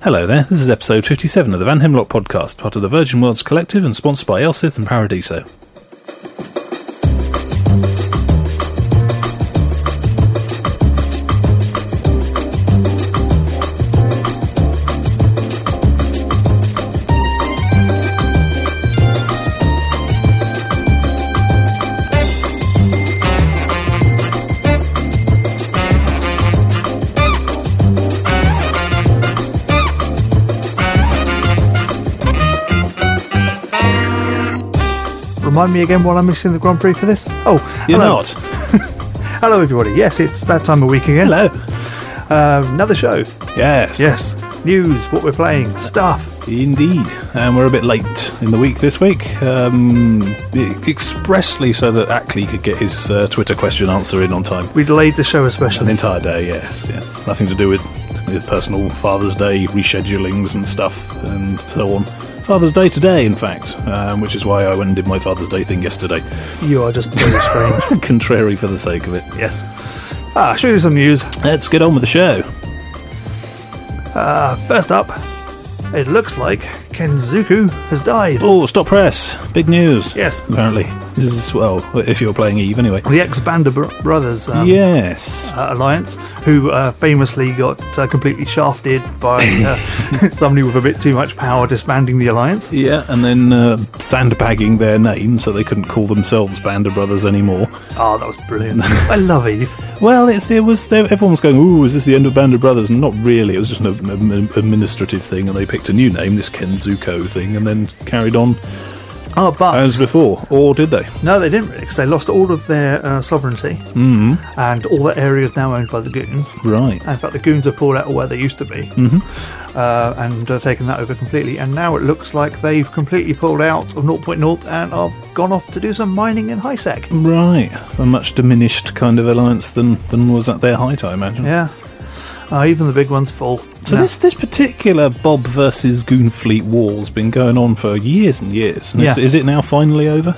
Hello there, this is episode 57 of the Van Hemlock podcast, part of the Virgin Worlds Collective and sponsored by Elsith and Paradiso. Remind me again while I'm missing the Grand Prix for this? Oh, You're hello. not. Hello, everybody. Yes, it's that time of week again. Hello. Another show. Yes. Yes. News, what we're playing, stuff. Indeed. And we're a bit late in the week this week, expressly so that Ackley could get his Twitter question answer in on time. We delayed the show An especially. entire day, yes. Nothing to do with personal Father's Day reschedulings and stuff and so on. Father's Day today, in fact, which is why I went and did my Father's Day thing yesterday. You are just very strange. Contrary for the sake of it. Yes. Show you some news. Let's get on with the show. First up, it looks like Kenzuku has died. Oh, stop press. Big news. Yes. Apparently. This is, well, if you're playing Eve anyway. The ex-Band of Brothers Yes. alliance, who famously got completely shafted by somebody with a bit too much power disbanding the alliance. Yeah, and then sandbagging their name so they couldn't call themselves Band of Brothers anymore. Oh, that was brilliant. I love Eve. Well, everyone was going, ooh, is this the end of Band of Brothers? And not really, it was just an administrative thing, and they picked a new name, this Kenzuko thing, and then carried on Oh, but as before. Or did they? no, they didn't really, because they lost all of their sovereignty, and all that area is now owned by the Goons. Right. In fact, the Goons have pulled out of where they used to be, and taken that over completely. And now it looks like they've completely pulled out of 0.0 and have gone off to do some mining in HiSec. Right. A much diminished kind of alliance than was at their height, I imagine. Yeah. Even the big one's full. So this particular Bob versus Goonfleet war's been going on for years and years. And Yeah. is it now finally over?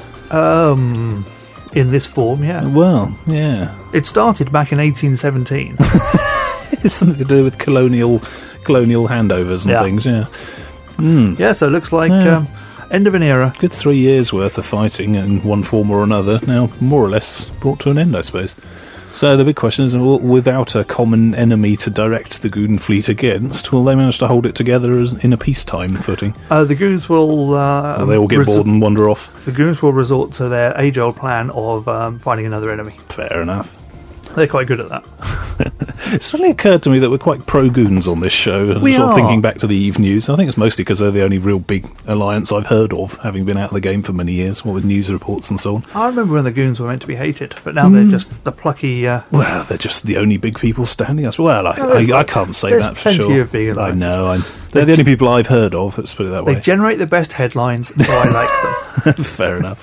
In this form, yeah. Well, yeah. It started back in 1817. It's something to do with colonial handovers and Yeah. things, yeah. Yeah, so it looks like Yeah. end of an era. Good 3 years worth of fighting in one form or another, now more or less brought to an end, I suppose. So the big question is, without a common enemy to direct the Goon fleet against, will they manage to hold it together in a peacetime footing? The Goons will... Or they all get bored and wander off? The Goons will resort to their age-old plan of finding another enemy. Fair enough. They're quite good at that. It suddenly occurred to me that we're quite pro-Goons on this show. And We sort of are. thinking back to the Eve news. I think it's mostly because they're the only real big alliance I've heard of, having been out of the game for many years, what with news reports and so on. I remember when the Goons were meant to be hated, but now they're just the plucky... Well, they're just the only big people standing us. Well, I can't say there's that for plenty sure. of big I alliances. know. They're the only people I've heard of, let's put it that They way. generate the best headlines, so I like them. Fair enough.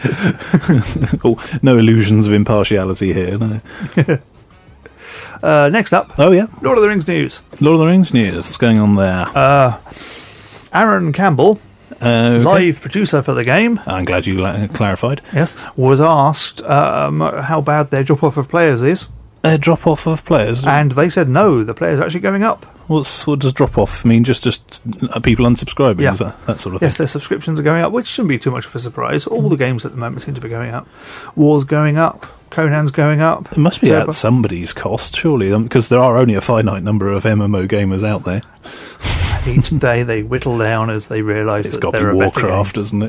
Oh, no illusions of impartiality here, no. Next up, Oh, yeah. Lord of the Rings news. Lord of the Rings news. What's going on there? Aaron Campbell, Okay. live producer for the game, I'm glad you clarified. yes, was asked how bad their drop-off of players is, A drop-off of players? and they said no, the players are actually going up. What does drop-off mean? Just people unsubscribing? Yeah. Is that sort of thing? Yes, their subscriptions are going up, which shouldn't be too much of a surprise. All the games at the moment seem to be going up. War's going up, Conan's going up. It must be Turbo- at somebody's cost, surely, because there are only a finite number of MMO gamers out there. Each day they whittle down as they realise It's that got to there be are better Warcraft, games. doesn't it?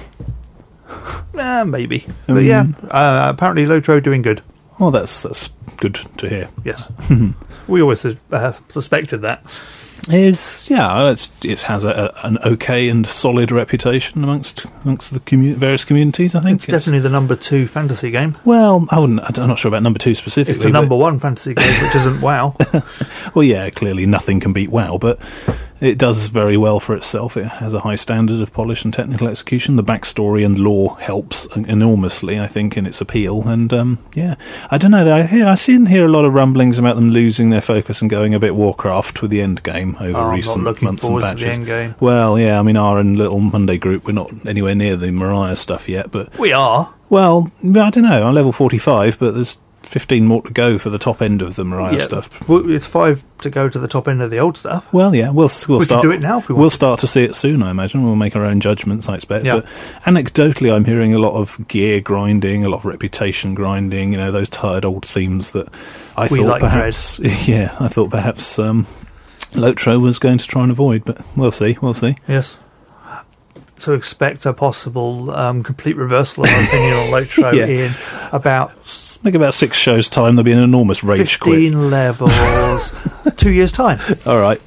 Maybe. But yeah, apparently Lotro doing good. Well, that's good to hear. Yes. We always suspected that. It has an okay and solid reputation amongst the various communities, I think. It's definitely the number 2 fantasy game. Well, I'm not sure about number 2 specifically. It's the number 1 fantasy game, which isn't WoW. Well, yeah, clearly nothing can beat WoW, but it does very well for itself. It has a high standard of polish and technical execution. The backstory and lore helps enormously, I think, in its appeal. And, I don't know. I see and hear a lot of rumblings about them losing their focus and going a bit Warcraft with the end game over recent I'm not looking months and forward to patches. the end game. Well, yeah, I mean, our little Monday group, we're not anywhere near the Mariah stuff yet, but... We are. Well, I don't know. I'm level 45, but there's 15 more to go for the top end of the Mariah stuff. Well, it's 5 to go to the top end of the old stuff. Well, yeah, we'll We start. can do it now if we want. We'll start to see it soon, I imagine. We'll make our own judgments, I expect. Yeah. But anecdotally, I'm hearing a lot of gear grinding, a lot of reputation grinding. You know, those tired old themes that I We thought like perhaps, I thought perhaps Lotro was going to try and avoid. But we'll see. We'll see. Yes. So expect a possible complete reversal of our opinion on Lotro Yeah. in about I think about 6 shows' time there'll be an enormous rage quit. 15 levels, 2 years' time. All right.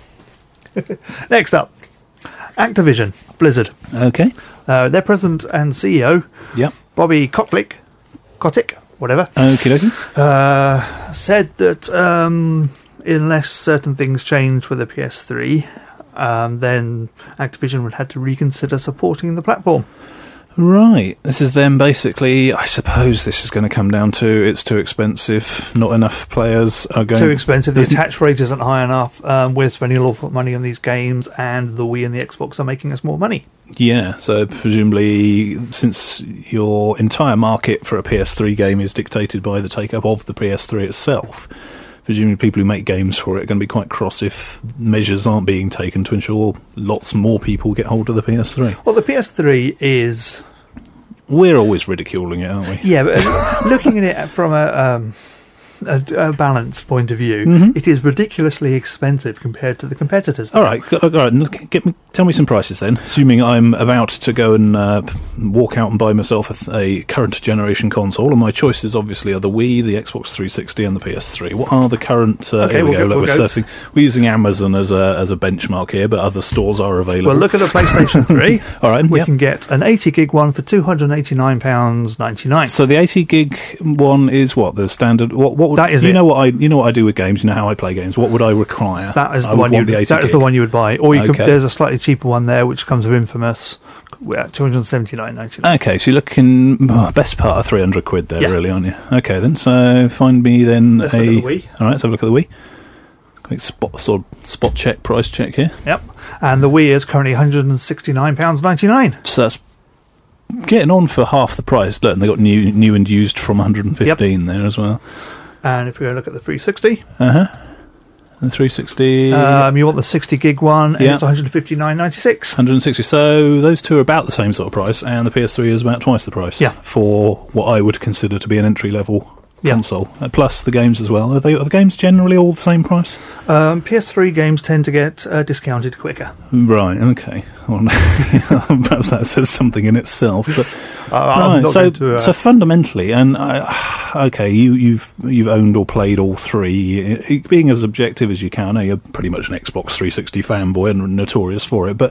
Next up, Activision, Blizzard. Okay. Their president and CEO, Yep. Bobby Kotick, whatever, Okie dokie. said that unless certain things change with the PS3, then Activision would have to reconsider supporting the platform. Right. This is them basically. I suppose this is going to come down to it's too expensive. Not enough players are going. Too expensive. The There's- attach rate isn't high enough. We're spending an awful lot of money on these games, and the Wii and the Xbox are making us more money. Yeah. So presumably, since your entire market for a PS3 game is dictated by the take-up of the PS3 itself, presumably people who make games for it are going to be quite cross if measures aren't being taken to ensure lots more people get hold of the PS3. Well, the PS3 is... We're always ridiculing it, aren't we? Yeah, but looking at it from a balanced point of view, Mhm. it is ridiculously expensive compared to the competitors. All right, tell me some prices then. Assuming I'm about to go and walk out and buy myself a current generation console, and my choices obviously are the Wii, the Xbox 360, and the PS3. What are the current? Okay, here we we'll go. go- Look, we'll we're go. we're using Amazon as a benchmark here, but other stores are available. Well, look at the PlayStation 3. All right, We yeah. can get an 80 gig one for £289.99. So the 80 gig one is what the standard. What would, That is you it. know what I do with games. You know how I play games. What would I require? That is I the would one you. want the 80 That is gig. the one you would buy, or you could. Okay. There's a slightly cheaper one there, which comes with Infamous, at £279.99. Okay, so you're looking best part of 300 quid there, Yeah. really, aren't you? Okay, then. So find me then Let's look at the Wii. All right, let's have a look at the Wii. Quick spot check, price check here. Yep, and the Wii is currently £169.99. So that's getting on for half the price. Look, and they got new and used from 115 there as well. And if we go look at the 360, The 360. you want the 60 gig one, and Yeah. it's £159.96. 160. So those two are about the same sort of price, and the PS3 is about twice the price. Yeah. For what I would consider to be an entry level Yeah. console, plus the games as well. Are the games generally all the same price? PS3 games tend to get discounted quicker. Right. Okay. Well, perhaps that says something in itself. But I'm right. not So, going to, so fundamentally, and okay, you've owned or played all three. Being as objective as you can, I know you're pretty much an Xbox 360 fanboy and notorious for it, but.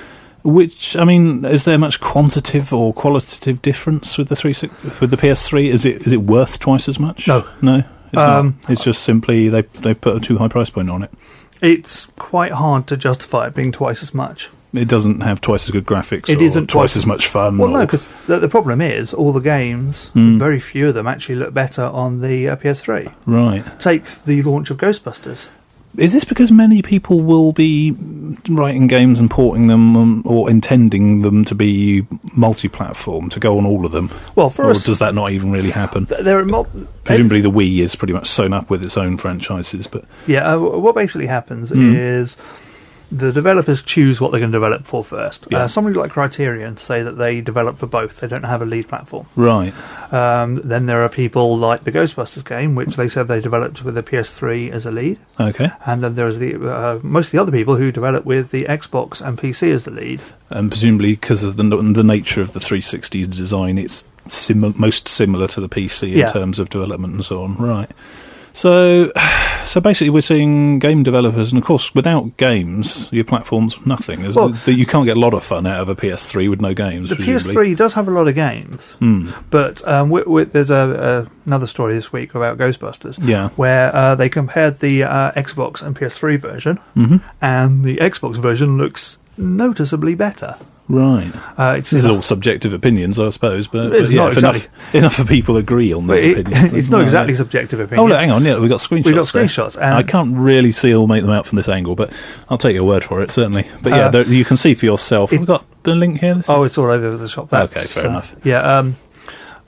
Is there much quantitative or qualitative difference with the PS3? Is it worth twice as much? No. It's not. It's just simply they put a too high price point on it. It's quite hard to justify it being twice as much. It doesn't have twice as good graphics. It or isn't twice twice- as much fun. Well, no, or- because the problem is all the games, very few of them actually look better on the PS3. right. Take the launch of Ghostbusters. Is this because many people will be writing games and porting them, or intending them to be multi-platform, to go on all of them? Well, for Or us, does that not even really happen? there are Presumably the Wii is pretty much sewn up with its own franchises, but what basically happens is the developers choose what they're going to develop for first. Yeah. Somebody like Criterion say that they develop for both. They don't have a lead platform. right. Then there are people like the Ghostbusters game, which they said they developed with the PS3 as a lead. Okay. And then there's most of the other people who develop with the Xbox and PC as the lead. And presumably because of the nature of the 360 design, it's most similar to the PC in Yeah. terms of development and so on. Right. So basically we're seeing game developers, and of course without games, your platform's nothing. Well- You can't get a lot of fun out of a PS3 with no games, The presumably. PS3 does have a lot of games, but there's another story this week about Ghostbusters, Yeah. where they compared the Xbox and PS3 version, and the Xbox version looks noticeably better. Right. It's This is all subjective opinions, I suppose, but It's yeah, not if exactly. enough people agree on those opinions. it's not Right. exactly subjective Oh, opinion. look, hang on, yeah, we've got screenshots. We've got there. screenshots, and- I can't really see or make them out from this angle, but I'll take your word for it, certainly. But yeah, you can see for yourself. We've got the link here. It's all over the shop. Okay, fair enough. Yeah,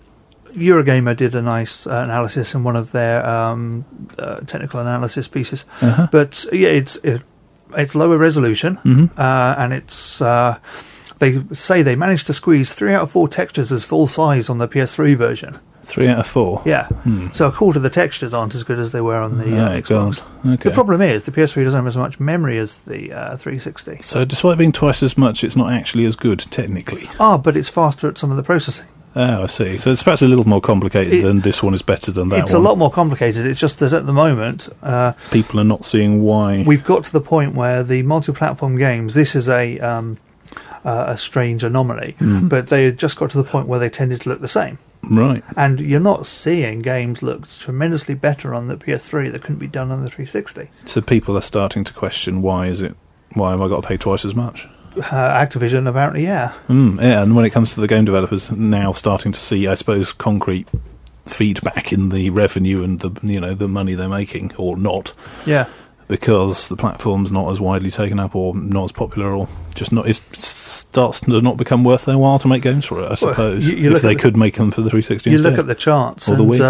Eurogamer did a nice analysis in one of their technical analysis pieces. But yeah, it's lower resolution, and it's they say they managed to squeeze 3 out of 4 textures as full size on the PS3 version. 3 out of 4? Yeah. So a quarter of the textures aren't as good as they were on the Xbox. Okay. The problem is the PS3 doesn't have as much memory as the 360. So despite being twice as much, it's not actually as good, technically. But it's faster at some of the processing. Oh, I see. So it's perhaps a little more complicated than this one is better than that one. It's a lot more complicated. It's just that at the moment... people are not seeing why... We've got to the point where the multi-platform games... This is a strange anomaly, but they just got to the point where they tended to look the same. Right. And you're not seeing games look tremendously better on the PS3 that couldn't be done on the 360. So people are starting to question why have I got to pay twice as much? Activision, apparently, yeah. Yeah, and when it comes to the game developers now starting to see, I suppose, concrete feedback in the revenue and the money they're making, or not. Yeah. Because the platform's not as widely taken up or not as popular or just not, it starts to not become worth their while to make games for it, I suppose. If they could make them for the 360 instead. You look at the charts, or and the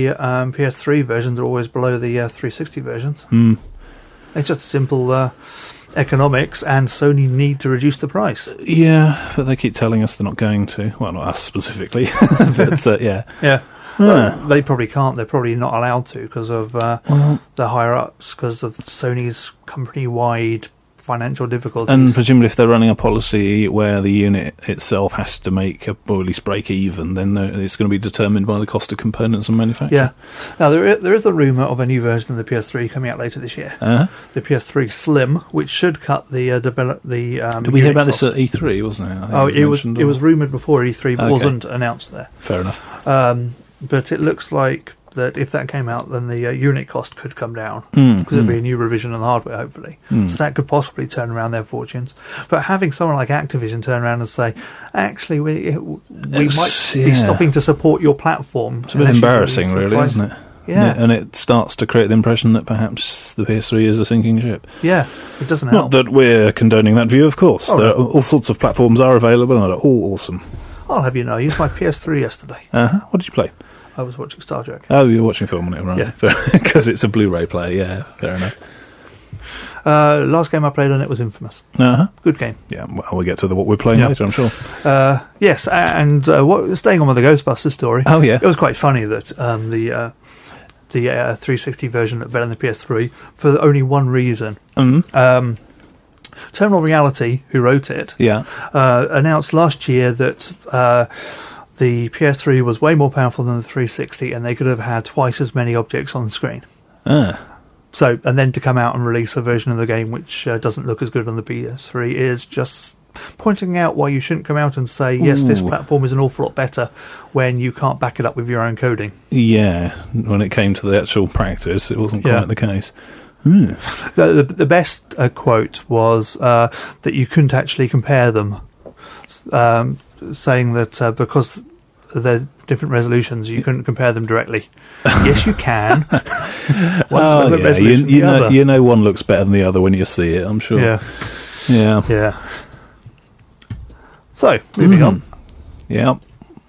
PS3 versions are always below the 360 versions. It's just simple economics, and Sony need to reduce the price. Yeah, but they keep telling us they're not going to. Well, not us specifically, but yeah. Yeah. Well, they probably can't. They're probably not allowed to because of the higher-ups, because of Sony's company-wide financial difficulties. And presumably if they're running a policy where the unit itself has to make, or at least break even, then it's going to be determined by the cost of components and manufacture. Yeah. Now, there is a rumour of a new version of the PS3 coming out later this year. The PS3 Slim, which should cut the Did we hear about this at E3, wasn't it? It was rumoured before E3, but wasn't announced there. Fair enough. But it looks like that if that came out, then the unit cost could come down because it'd be a new revision on the hardware, hopefully. So that could possibly turn around their fortunes. But having someone like Activision turn around and say, actually, we might be stopping to support your platform. It's a bit embarrassing, really, isn't it? Yeah. And it starts to create the impression that perhaps the PS3 is a sinking ship. Yeah, it doesn't help. Not that we're condoning that view, of course. All sorts of platforms are available and are all awesome. I'll have you know, I used my PS3 yesterday. What did you play? I was watching Star Trek. Oh, you were watching film on it, right? Yeah. Because it's a Blu-ray player, yeah, fair enough. Last game I played on it was Infamous. Good game. Yeah, well, we'll get to what we're playing later, I'm sure. Yes, and staying on with the Ghostbusters story. Oh, yeah. It was quite funny that the 360 version looked better than the PS3 for only one reason. Terminal Reality, who wrote it, announced last year that the PS3 was way more powerful than the 360, and they could have had twice as many objects on the screen. So, and then to come out and release a version of the game which doesn't look as good on the PS3 is just pointing out why you shouldn't come out and say, yes, this platform is an awful lot better when you can't back it up with your own coding. Yeah, when it came to the actual practice, it wasn't quite the case. The best quote was that you couldn't actually compare them, saying that because they're different resolutions, you couldn't compare them directly. Yes, you can. You know one looks better than the other when you see it, I'm sure. Yeah. So, moving on. Yeah.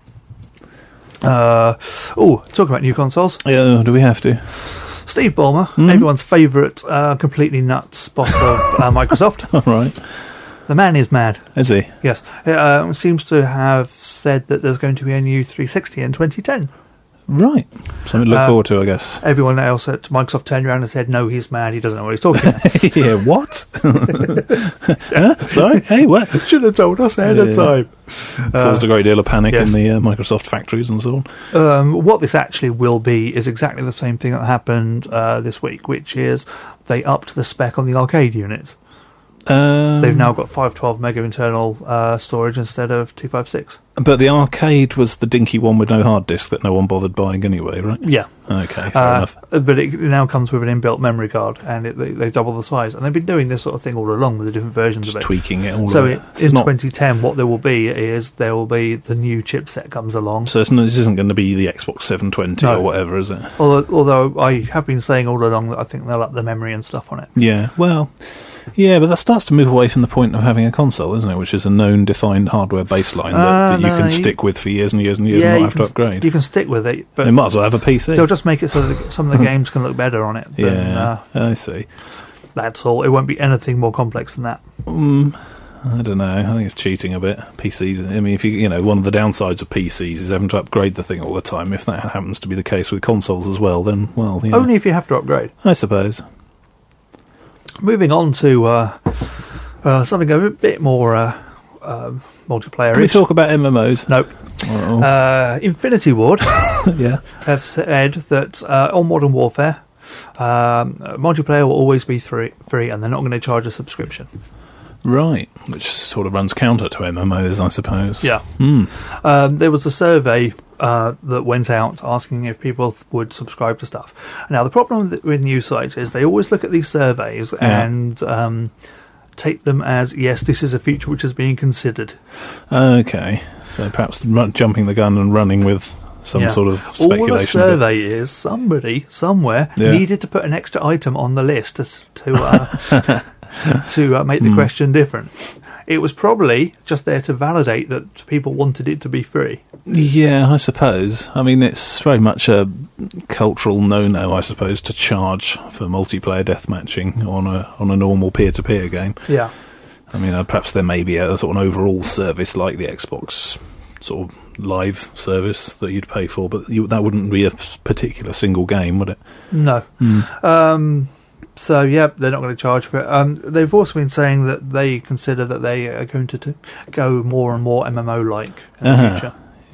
Talk about new consoles. Yeah, do we have to? Steve Ballmer, everyone's favourite completely nuts boss of Microsoft. All right. The man is mad. Is he? Yes. Seems to have said that there's going to be a new 360 in 2010. Right. Something to look forward to, I guess. Everyone else at Microsoft turned around and said, no, he's mad, he doesn't know what he's talking about. Yeah, what? Sorry? Hey, what? Should have told us ahead of time. Caused a great deal of panic in the Microsoft factories and so on. What this actually will be is exactly the same thing that happened this week, which is they upped the spec on the arcade units. They've now got 512 mega internal storage instead of 256. But the arcade was the dinky one with no hard disk that no one bothered buying anyway, right? Yeah. Okay, fair enough. But it now comes with an inbuilt memory card, and they double the size. And they've been doing this sort of thing all along with the different versions of it. Tweaking it all. So in 2010, what there will be is the new chipset comes along. So this isn't going to be the Xbox 720 or whatever, is it? Although I have been saying all along that I think they'll up the memory and stuff on it. Yeah, well... Yeah, but that starts to move away from the point of having a console, isn't it? Which is a known, defined hardware baseline that you can stick with for years and years and years and not have to upgrade. You can stick with it, but they might as well have a PC. They'll just make it so that some of the games can look better on it. I see. That's all. It won't be anything more complex than that. I don't know. I think it's cheating a bit. PCs. I mean, if one of the downsides of PCs is having to upgrade the thing all the time. If that happens to be the case with consoles as well, then only if you have to upgrade, I suppose. Moving on to something a bit more multiplayer. Can we talk about MMOs? No. Infinity Ward have said that on Modern Warfare, multiplayer will always be free, and they're not going to charge a subscription. Right, which sort of runs counter to MMOs, I suppose. Yeah. There was a survey that went out asking if people would subscribe to stuff. Now, the problem with news sites is they always look at these surveys and take them as, yes, this is a feature which is being considered. Okay, so perhaps jumping the gun and running with some sort of speculation. All the survey is somebody, somewhere, needed to put an extra item on the list to make the question different. It was probably just there to validate that people wanted it to be free. Yeah, I suppose. I mean, it's very much a cultural no-no, I suppose, to charge for multiplayer deathmatching on a normal peer-to-peer game. Yeah. I mean, perhaps there may be a sort of an overall service like the Xbox sort of live service that you'd pay for, but that wouldn't be a particular single game, would it? No. So, they're not going to charge for it. They've also been saying that they consider that they are going to go more and more MMO-like in the future.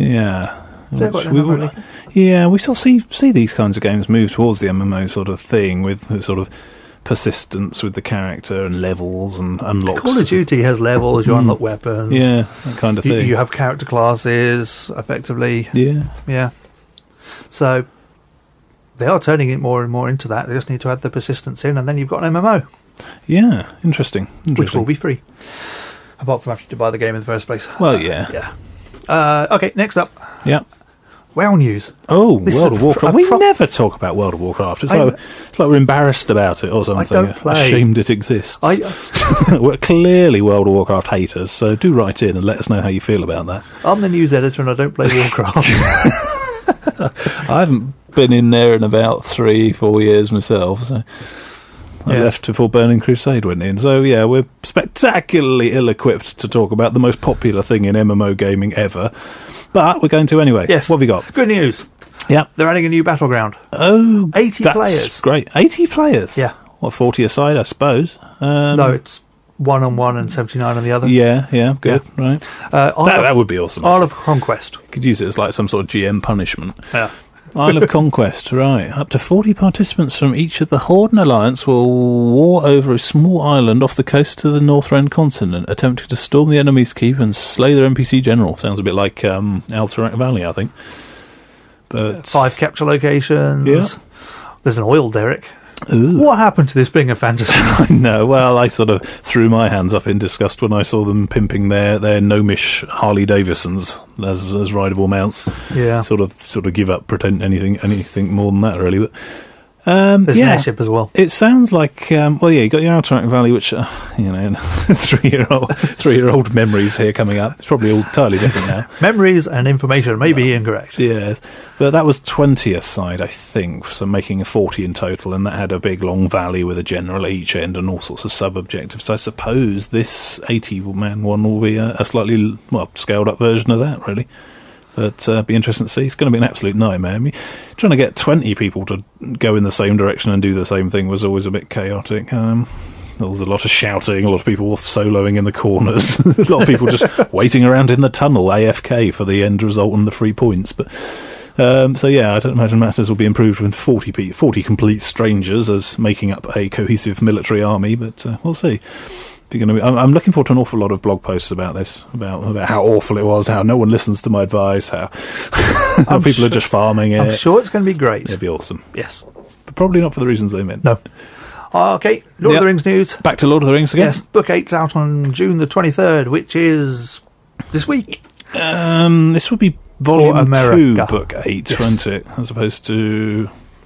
Yeah. We still see these kinds of games move towards the MMO sort of thing with sort of persistence with the character and levels and unlocks. Call of Duty has levels, you unlock weapons. Yeah, that kind of thing. You have character classes, effectively. Yeah. So they are turning it more and more into that. They just need to add the persistence in, and then you've got an MMO. Yeah, interesting. Which will be free. Apart from having to buy the game in the first place. Well, yeah. Okay, next up. Yeah. WoW news. Oh, World of Warcraft. We never talk about World of Warcraft. It's like we're embarrassed about it or something. I don't play. Ashamed it exists. We're clearly World of Warcraft haters, so do write in and let us know how you feel about that. I'm the news editor and I don't play Warcraft. I haven't been in there in about 3-4 years myself, so I left before Burning Crusade went in. So yeah, we're spectacularly ill-equipped to talk about the most popular thing in MMO gaming ever, but we're going to anyway. Yes. What have we got? Good news. Yeah, they're adding a new battleground. Oh, 80 players. Great. 80 players. Yeah. What, 40 aside, I suppose. No, it's 1 on one and 79 on the other. Yeah, good, right. That would be awesome. Isle of Conquest. Could use it as like some sort of GM punishment. Yeah. Isle of Conquest, right. Up to 40 participants from each of the Horde and Alliance will war over a small island off the coast of the Northrend continent, attempting to storm the enemy's keep and slay their NPC general. Sounds a bit like Alterac Valley, I think. But 5 capture locations. Yeah. There's an oil derrick. Ooh. What happened to this being a fantasy? I know. Well, I sort of threw my hands up in disgust when I saw them pimping their gnomish Harley Davidsons as rideable mounts. Yeah. Sort of give up, pretend anything more than that, really. But there's an airship as well. It sounds like you got your Alterac Valley, which 3-year-old memories here coming up. It's probably all entirely different now. Memories and information may be incorrect. Yes, but that was 20 aside, I think, so making a 40 in total, and that had a big long valley with a general at each end and all sorts of sub-objectives. So I suppose this 80-man one will be a slightly scaled-up version of that, really. But be interesting to see. It's going to be an absolute nightmare. I mean, trying to get 20 people to go in the same direction and do the same thing was always a bit chaotic. There was a lot of shouting, a lot of people soloing in the corners, a lot of people just waiting around in the tunnel, AFK, for the end result and the 3 points. But I don't imagine matters will be improved with 40 complete strangers as making up a cohesive military army, but we'll see. I'm looking forward to an awful lot of blog posts about this, about how awful it was, how no one listens to my advice, how people are just farming it. I'm sure it's going to be great. It'll be awesome. Yes. But probably not for the reasons they meant. No. Okay, Lord of the Rings news. Back to Lord of the Rings again. Yes, Book 8's out on June the 23rd, which is this week. This would be Volume 2, Book 8, won't it? As opposed to...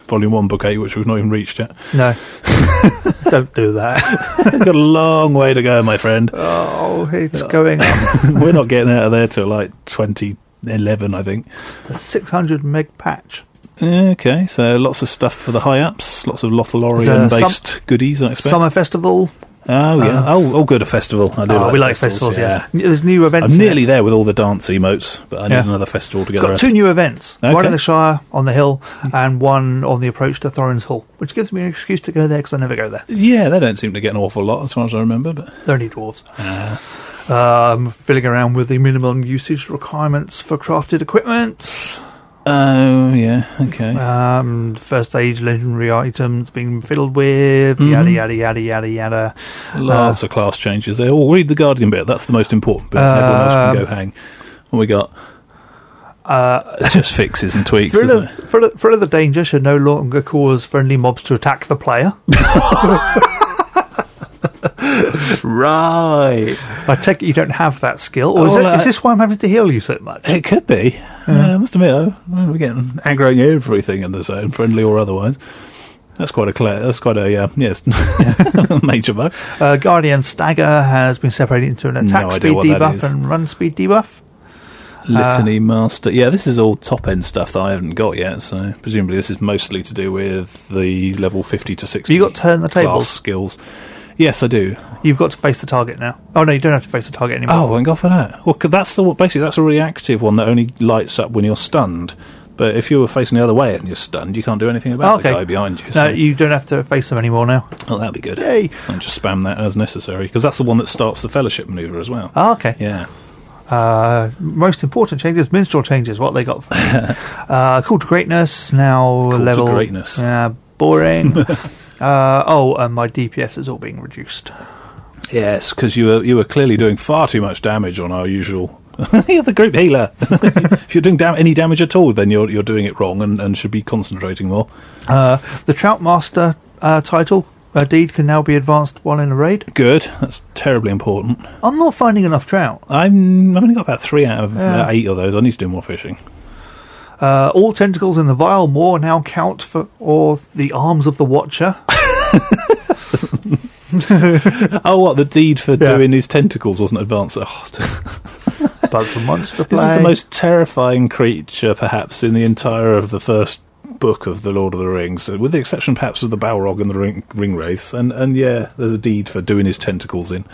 Volume 1, Book 8, which we've not even reached yet. No. Don't do that. Got a long way to go, my friend. Oh, it's going up. We're not getting out of there till like 2011, I think. A 600 meg patch. Okay, so lots of stuff for the high-ups, lots of Lothlorien-based goodies, I expect. Summer Festival. Oh, yeah. Good, a festival. I do we like festivals, yeah. There's new events. I'm nearly there with all the dance emotes, but I need another festival to get the rest. Got 2 new events. Okay. One in the Shire, on the hill, and one on the approach to Thorin's Hall, which gives me an excuse to go there because I never go there. Yeah, they don't seem to get an awful lot, as far as I remember. But they're only dwarves. Filling around with the minimum usage requirements for crafted equipment. Oh, yeah, okay. First stage legendary items being fiddled with, yada, yada, yada, yada, yada. Lots of class changes there. We'll read the Guardian bit. That's the most important bit. Everyone else can go hang. What we got? It's just fixes and tweaks, isn't it? Threat of the danger should no longer cause friendly mobs to attack the player. Right. I take it you don't have that skill, or is this why I'm having to heal you so much? It could be. I must admit, we're getting aggroing everything in the zone, friendly or otherwise. That's quite a major bug. Guardian Stagger has been separated into an attack speed debuff and run speed debuff. Litany Master. Yeah, this is all top-end stuff that I haven't got yet, so presumably this is mostly to do with the level 50 to 60 you got to turn the tables skills. Yes, I do. You've got to face the target now. Oh, no, you don't have to face the target anymore. Oh, thank God for that. Well, that's a reactive one that only lights up when you're stunned. But if you were facing the other way and you're stunned, you can't do anything about the guy behind you. No, you don't have to face them anymore now. Oh, that'd be good. Yay. And just spam that as necessary, because that's the one that starts the Fellowship Maneuver as well. Oh, okay. Yeah. Most important changes, minstrel changes, what they got for Call to Greatness, now Call level... to Greatness. Boring. And my DPS is all being reduced. Yes, because you were clearly doing far too much damage on our usual... You're the group healer. If you're doing any damage at all, then you're doing it wrong and should be concentrating more. The Trout Master title deed can now be advanced while in a raid. Good. That's terribly important. I'm not finding enough trout. I've only got about 3 out of 8 of those. I need to do more fishing. All tentacles in the vial more now count for the arms of the Watcher. Oh, what? The deed for doing his tentacles wasn't advanced. That's a monster play. This is the most terrifying creature, perhaps, in the entire of the first book of The Lord of the Rings, with the exception, perhaps, of the Balrog and the ring wraiths. And there's a deed for doing his tentacles in.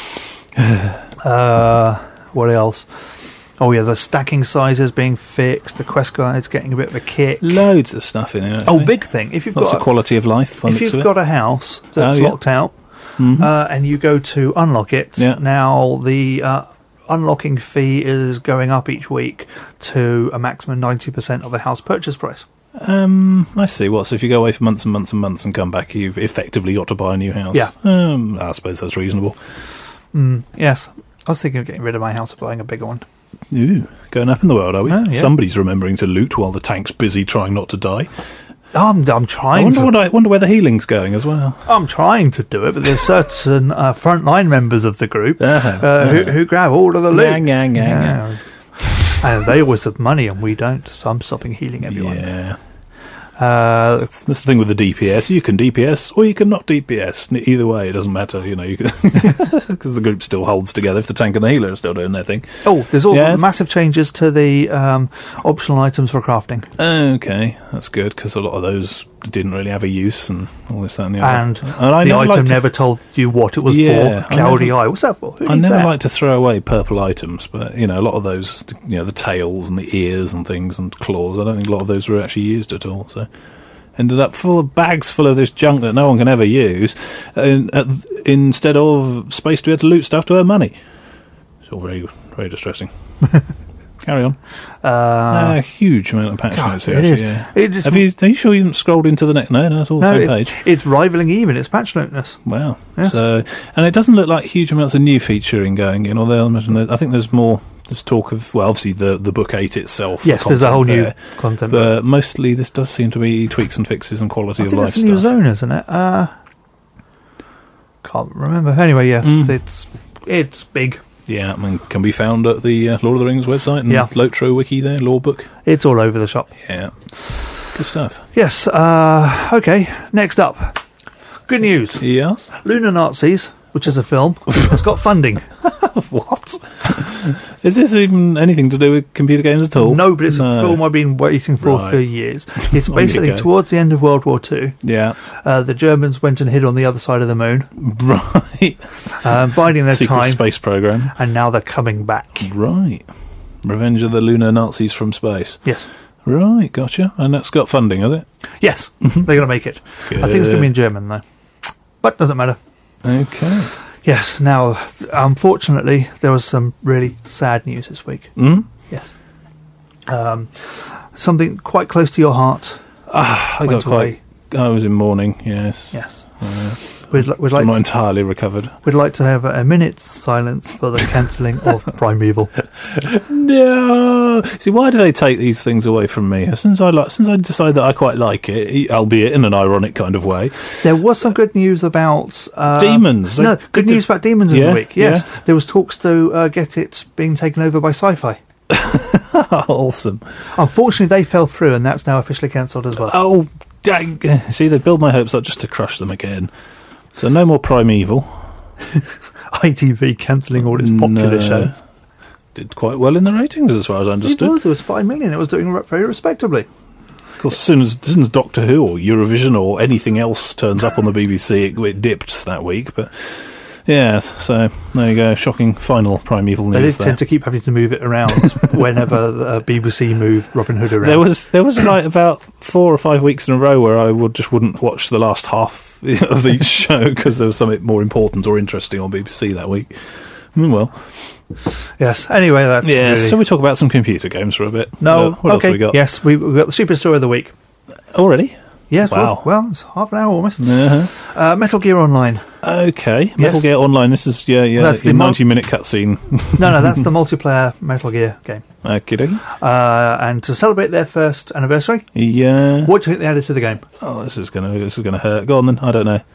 What else? Oh, yeah, the stacking sizes being fixed, the quest guide's getting a bit of a kick. Loads of stuff in it, actually. Oh, big thing. If you've Lots of quality of life. If you've got a house that's locked out, and you go to unlock it, now the unlocking fee is going up each week to a maximum 90% of the house purchase price. I see. So if you go away for months and months and months and come back, you've effectively got to buy a new house? Yeah. I suppose that's reasonable. Yes. I was thinking of getting rid of my house and buying a bigger one. Ooh, going up in the world, are we? Yeah. Somebody's remembering to loot while the tank's busy trying not to die. I'm trying I wonder where the healing's going as well. I'm trying to do it, but there's certain frontline members of the group who grab all of the loot. And they always have money and we don't, so I'm stopping healing everyone. Yeah. That's the thing with the DPS. You can DPS or you can not DPS. Either way, it doesn't matter. You can because the group still holds together if the tank and the healer are still doing their thing. Oh, there's also massive changes to the optional items for crafting. Okay, that's good because a lot of those didn't really have a use and all this, that, and the other. And the item never told you what it was for. Cloudy Eye. What's that for? I never like to throw away purple items, but a lot of those, the tails and the ears and things and claws. I don't think a lot of those were actually used at all. So ended up full of bags full of this junk that no one can ever use, instead of space to be able to loot stuff to earn money. It's all very, very distressing. Carry on. A huge amount of patch notes here. Actually, are you sure you haven't scrolled into the next? No, it's all the same page. It's rivaling even. It's patch noteness. Wow. Yeah. And it doesn't look like huge amounts of new featuring going in. Although I think there's more. There's talk of obviously the book 8 itself. Yes, there's a whole new content. But mostly this does seem to be tweaks and fixes and quality of life stuff. It's a new zone, isn't it? Can't remember. Anyway, yes, it's big. Yeah, can be found at the Lord of the Rings website and Lotro wiki there, lore book. It's all over the shop. Yeah. Good stuff. Yes. Okay. Next up, good news. Yes. Lunar Nazis, which is a film, has got funding. What? Is this even anything to do with computer games at all? No, but it's a film I've been waiting for years. It's basically towards the end of World War II. Yeah. The Germans went and hid on the other side of the moon. Right. Biding their Secret time. Space program. And now they're coming back. Right. Revenge of the Lunar Nazis from Space. Yes. Right, gotcha. And that's got funding, has it? Yes. They're going to make it. Good. I think it's going to be in German, though. But doesn't matter. Okay. Yes. Now, unfortunately, there was some really sad news this week. Yes. Something quite close to your heart. I was in mourning. Yes. Yes. We'd like I'm not entirely recovered. We'd like to have a minute's silence for the cancelling of Primeval. No. See, why do they take these things away from me? Since I decide that I quite like it, albeit in an ironic kind of way. There was some good news about demons. Good news about demons in the week. Yes, there was talks to get it being taken over by Sci-Fi. Awesome. Unfortunately, they fell through, and that's now officially cancelled as well. Oh, dang. See, they build my hopes up just to crush them again. So no more Primeval. ITV cancelling all its popular shows. Did quite well in the ratings, as far as I understood. It was 5 million. It was doing very respectably. Of course, as soon as Doctor Who or Eurovision or anything else turns up on the BBC, it dipped that week. But yes, so there you go. Shocking final Primeval news. They tend to keep having to move it around whenever the BBC moved Robin Hood around. There was like about 4 or 5 weeks in a row where I wouldn't watch the last half of each show because there was something more important or interesting on BBC that week. Well. Yes. Anyway, that's really... So we talk about some computer games for a bit. No. What else have we got? Yes, we've got the super story of the week. Already? Yes. Wow. Well, it's half an hour almost. Uh-huh. Metal Gear Online. Okay. Metal Gear Online. This is that's the 90-minute cutscene. No, that's the multiplayer Metal Gear game. Okay. And to celebrate their first anniversary, what do you think they added to the game? Oh, this is gonna hurt. Go on then. I don't know.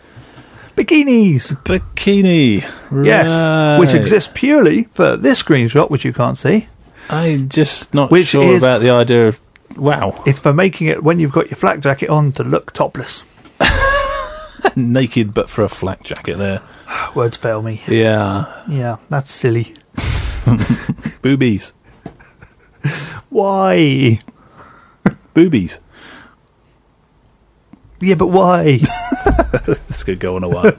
Bikini. Right. Yes, which exists purely for this screenshot, which you can't see. I'm just not sure about the idea of... Wow. It's for making it, when you've got your flak jacket on, to look topless. Naked, but for a flak jacket there. Words fail me. Yeah. Yeah, that's silly. Boobies. Why? Boobies. Yeah, but why? This could go on a while.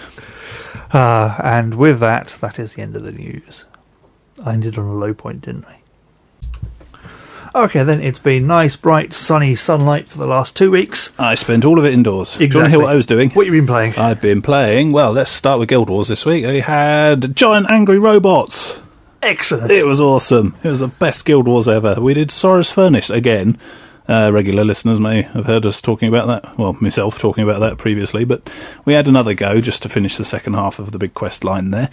And with that is the end of the news. I ended on a low point, didn't I? Okay, then it's been nice, bright, sunny sunlight for the last 2 weeks. I spent all of it indoors. Exactly. Do you want to hear what I was doing? What have you been playing? I've been playing, well, let's start with Guild Wars this week. I had Giant Angry Robots. Excellent. It was awesome. It was the best Guild Wars ever. We did Sora's Furnace again. Regular listeners may have heard us talking about that. Well, myself talking about that previously. But we had another go just to finish the second half of the big quest line there.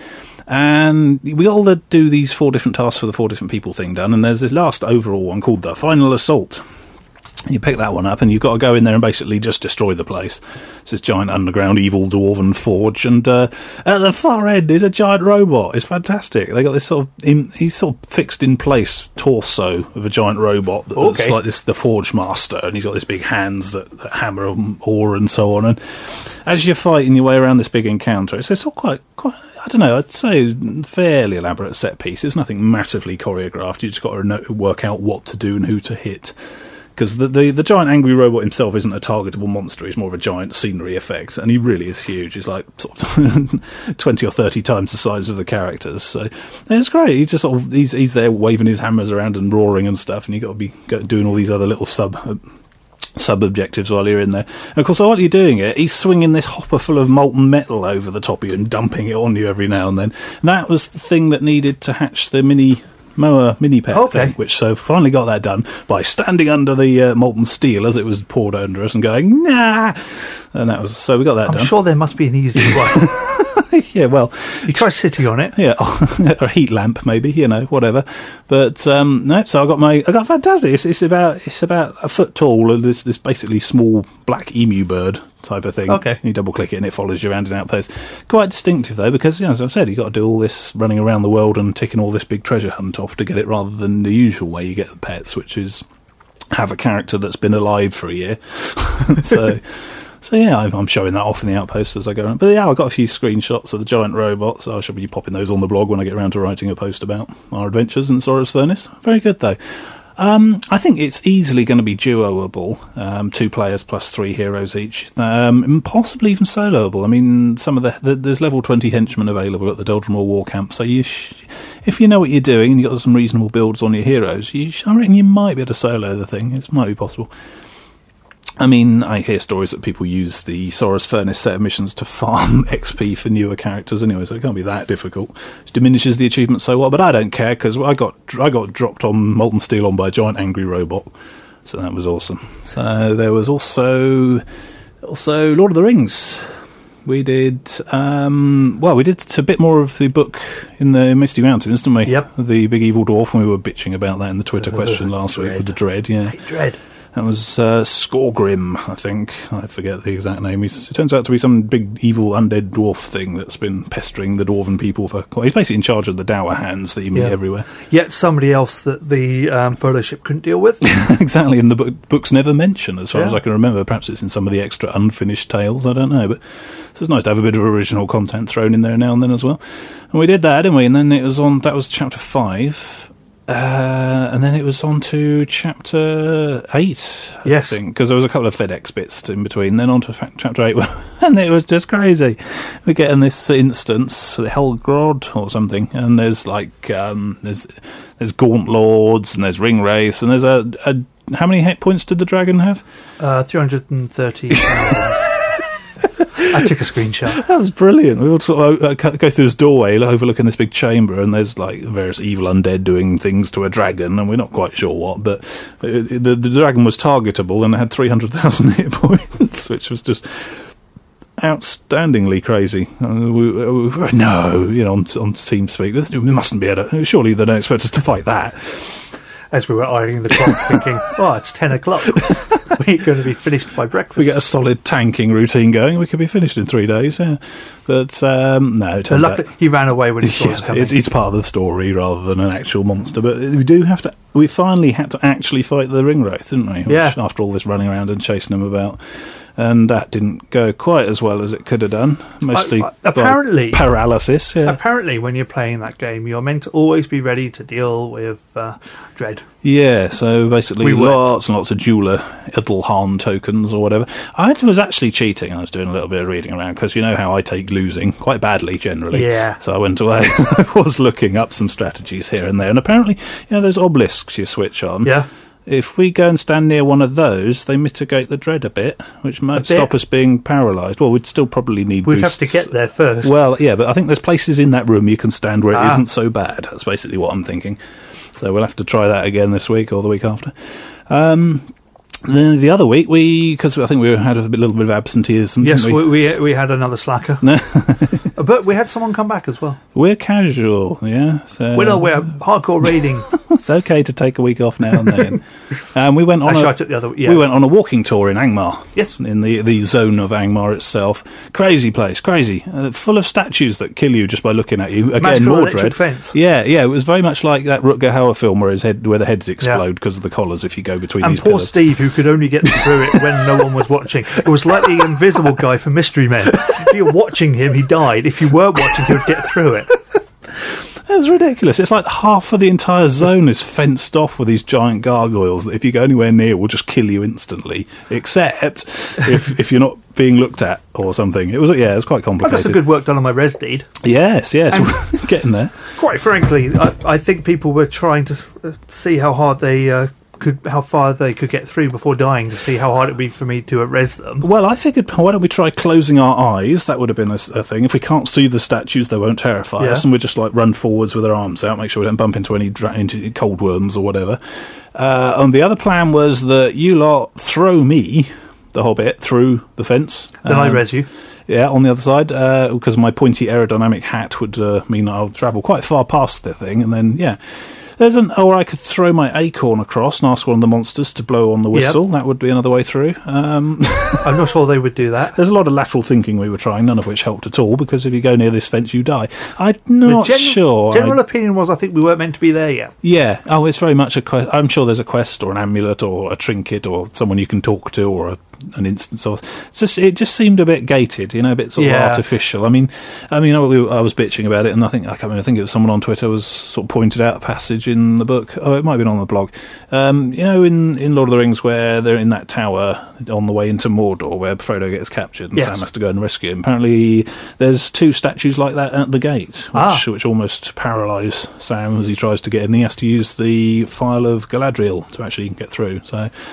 And we all do these 4 different tasks for the 4 different people thing done. And there's this last overall one called the Final Assault. You pick that one up and you've got to go in there and basically just destroy the place. It's this giant underground evil dwarven forge, and at the far end is a giant robot. It's fantastic. They got this he's sort of fixed in place torso of a giant robot that's like the forge master, and he's got this big hands that hammer ore and so on. And as you're fighting your way around this big encounter, it's all quite I don't know, I'd say fairly elaborate set piece. It's nothing massively choreographed. You just got to work out what to do and who to hit. Because the giant angry robot himself isn't a targetable monster. He's more of a giant scenery effect, and he really is huge. He's like sort of 20 or 30 times the size of the characters. So it's great. He's just he's there waving his hammers around and roaring and stuff, and you got to be doing all these other little sub objectives while you're in there. And of course, while you're doing it, he's swinging this hopper full of molten metal over the top of you and dumping it on you every now and then. And that was the thing that needed to hatch the mower mini pet thing, which so finally got that done by standing under the molten steel as it was poured under us and going nah, and that was so we got that done. I'm sure there must be an easy way. Yeah, well, you try sitting on it, or a heat lamp maybe, whatever. But no, so I got fantastic. It's about a foot tall, and this basically small black emu bird type of thing. Okay, you double click it and it follows you around in outposts. Quite distinctive though, because as I said, you got to do all this running around the world and ticking all this big treasure hunt off to get it, rather than the usual way you get the pets, which is have a character that's been alive for a year. So yeah, I'm showing that off in the Outpost as I go around. But yeah, I've got a few screenshots of the giant robots. I shall be popping those on the blog when I get around to writing a post about our adventures in Sorcerer's Furnace. Very good, though. I think it's easily going to be duoable, 2 players plus 3 heroes each, possibly even soloable. I mean, some of there's level 20 henchmen available at the Doldrumor War Camp, so if you know what you're doing and you've got some reasonable builds on your heroes, I reckon you might be able to solo the thing. It might be possible. I mean, I hear stories that people use the Sorcerer's Furnace set of missions to farm XP for newer characters anyway, so it can't be that difficult. It diminishes the achievement so well, but I don't care, because I got dropped on Molten Steel on by a giant angry robot, so that was awesome. So there was also Lord of the Rings. We did, we did a bit more of the book in the Misty Mountains, didn't we? Yep. The Big Evil Dwarf, and we were bitching about that in the Twitter question last week with the Dread, yeah. Hey, Dread. That was Skorgrim, I think. I forget the exact name. It turns out to be some big evil undead dwarf thing that's been pestering the dwarven people for quite... He's basically in charge of the Dour Hands that you meet everywhere. Yet somebody else that the Fellowship couldn't deal with. Exactly, and the books never mention, as far as I can remember. Perhaps it's in some of the extra unfinished tales, I don't know. But so it's nice to have a bit of original content thrown in there now and then as well. And we did that, didn't we? And then that was chapter 5. And then it was on to chapter 8, I think, because there was a couple of FedEx bits in between. Then on to chapter 8, and it was just crazy. We get in this instance, Helgrod or something, and there's there's Gaunt Lords, and there's Ring Wraiths, and there's a how many hit points did the dragon have? 330. I took a screenshot. That was brilliant. We all sort of go through this doorway, overlooking this big chamber, and there's various evil undead doing things to a dragon, and we're not quite sure what, but the dragon was targetable and it had 300,000 hit points, which was just outstandingly crazy. On TeamSpeak, we mustn't be able to. Surely they don't expect us to fight that. As we were eyeing the clock, thinking, it's 10 o'clock. We're going to be finished by breakfast. We get a solid tanking routine going, we could be finished in 3 days, yeah. But, no, it turns out... He ran away when he saw us coming. It's part of the story rather than an actual monster. But we finally had to actually fight the Ring Wraith, didn't we? Yeah. After all this running around and chasing them about. And that didn't go quite as well as it could have done. Mostly apparently paralysis. Yeah. Apparently, when you're playing that game, you're meant to always be ready to deal with Dread. Yeah, so basically lots and lots of jeweler Idleharn tokens or whatever. I was actually cheating. I was doing a little bit of reading around, because you know how I take losing quite badly generally. Yeah. So I went away. I was looking up some strategies here and there, and apparently, those obelisks you switch on. Yeah. If we go and stand near one of those, they mitigate the dread a bit, which might stop us being paralysed. Well, we'd still probably need boosts. We'd have to get there first. Well, yeah, but I think there's places in that room you can stand where it isn't so bad. That's basically what I'm thinking. So we'll have to try that again this week or the week after. The other week, because I think we had a little bit of absenteeism. Yes, we had another slacker. But we had someone come back as well. We're casual, yeah. So we're hardcore raiding. It's okay to take a week off now and then. We went on we went on a walking tour in Angmar. Yes. In the zone of Angmar itself. Crazy place, crazy. Full of statues that kill you just by looking at you. Again, more dread. Fence. Yeah, it was very much like that Rutger Hauer film where the heads explode because of the collars if you go between these pillars. And poor Steve, who could only get through it when no one was watching. It was like the invisible guy from Mystery Men. If you're watching him, he died. If you weren't watching, he would get through it. That's ridiculous. It's like half of the entire zone is fenced off with these giant gargoyles that if you go anywhere near will just kill you instantly, except if you're not being looked at or something. It was quite complicated. That's some good work done on my res deed. Yes, getting there. Quite frankly, I think people were trying to see how hard how far they could get through before dying, to see how hard it would be for me to res them. Well, I figured, why don't we try closing our eyes? That would have been a thing. If we can't see the statues, they won't terrify us, and we just run forwards with our arms out, make sure we don't bump into any cold worms or whatever. And the other plan was that you lot throw me, the Hobbit, through the fence. Then I res you. Yeah, on the other side, because my pointy aerodynamic hat would mean I'll travel quite far past the thing, and then, Or I could throw my acorn across and ask one of the monsters to blow on the whistle. That would be another way through. I'm not sure they would do that. There's a lot of lateral thinking we were trying, none of which helped at all, because if you go near this fence, you die. I'm not sure. General opinion was I think we weren't meant to be there yet. Yeah. Oh, it's very much a quest. I'm sure there's a quest or an amulet or a trinket or someone you can talk to or an instance of. It just seemed a bit gated, a bit sort of artificial. I mean, I was bitching about it, and I think it was someone on Twitter was sort of pointed out a passage in the book. Oh, it might have been on the blog. In Lord of the Rings, where they're in that tower on the way into Mordor, where Frodo gets captured and Sam has to go and rescue him. Apparently, there's 2 statues like that at the gate, which almost paralyse Sam as he tries to get in. He has to use the Phial of Galadriel to actually get through.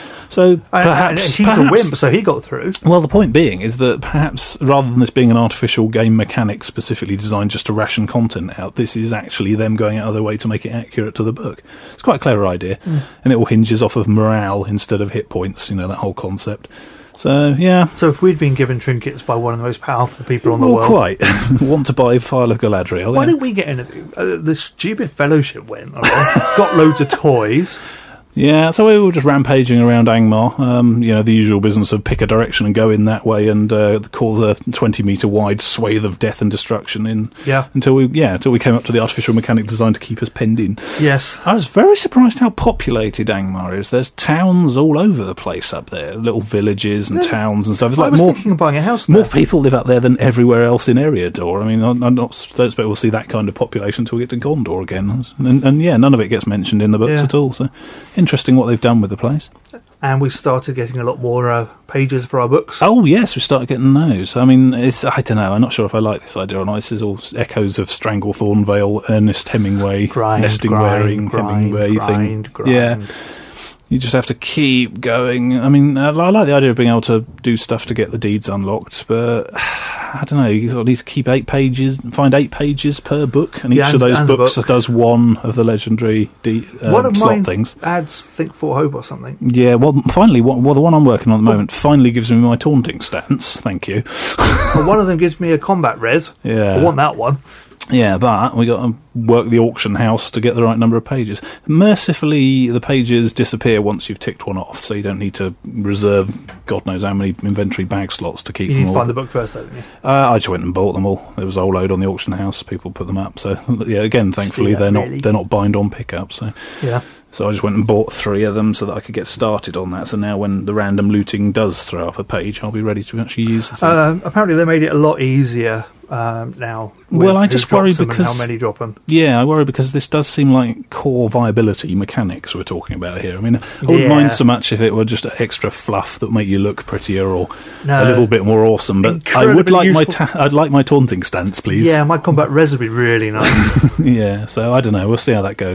So perhaps he's a wimp, so he got through. Well, the point being is that perhaps rather than this being an artificial game mechanic specifically designed just to ration content out, this is actually them going out of their way to make it accurate to the book. It's quite a clever idea, and it all hinges off of morale instead of hit points. That whole concept. So, yeah. So if we'd been given trinkets by one of the most powerful people on the world... quite. Want to buy a Phial of Galadriel. Why didn't we get in? The stupid fellowship went along, got loads of toys... Yeah, so we were just rampaging around Angmar, the usual business of pick a direction and go in that way and cause a 20-metre wide swathe of death and destruction until we came up to the artificial mechanic designed to keep us penned in. Yes. I was very surprised how populated Angmar is. There's towns all over the place up there, little villages and towns and stuff. It's thinking of buying a house there. More people live up there than everywhere else in Eriador. I mean, I don't expect we'll see that kind of population until we get to Gondor again. And none of it gets mentioned in the books at all, so... Interesting what they've done with the place. And we started getting a lot more pages for our books. Oh, yes, we started getting those. I mean, I don't know, I'm not sure if I like this idea or not. This is all echoes of Stranglethorn Vale, Ernest Hemingway, nesting-wearing Hemingway thing. Yeah. You just have to keep going. I mean, I like the idea of being able to do stuff to get the deeds unlocked, but I don't know, you sort of need to keep 8 pages, find 8 pages per book, and each of those books does one of the legendary slot things. Adds Think for Hope or something. Yeah, well, finally, the one I'm working on at the moment finally gives me my taunting stance. Thank you. Well, one of them gives me a combat res. Yeah. I want that one. Yeah, but we got to work the auction house to get the right number of pages. Mercifully, the pages disappear once you've ticked one off, so you don't need to reserve God knows how many inventory bag slots to keep them all. You need to find the book first, though, didn't you? I just went and bought them all. There was a whole load on the auction house. People put them up. So, yeah, again, thankfully, they're not bind on pickup. So, yeah. So I just went and bought 3 of them so that I could get started on that. So now when the random looting does throw up a page, I'll be ready to actually use the thing. Apparently they made it a lot easier now. Well, I just worry because... how many drop them. Yeah, I worry because this does seem like core viability mechanics we're talking about here. I mean, I wouldn't mind so much if it were just extra fluff that would make you look prettier or a little bit more awesome, but I would like I'd like my taunting stance, please. Yeah, my combat res would be really nice. Yeah, so I don't know. We'll see how that goes.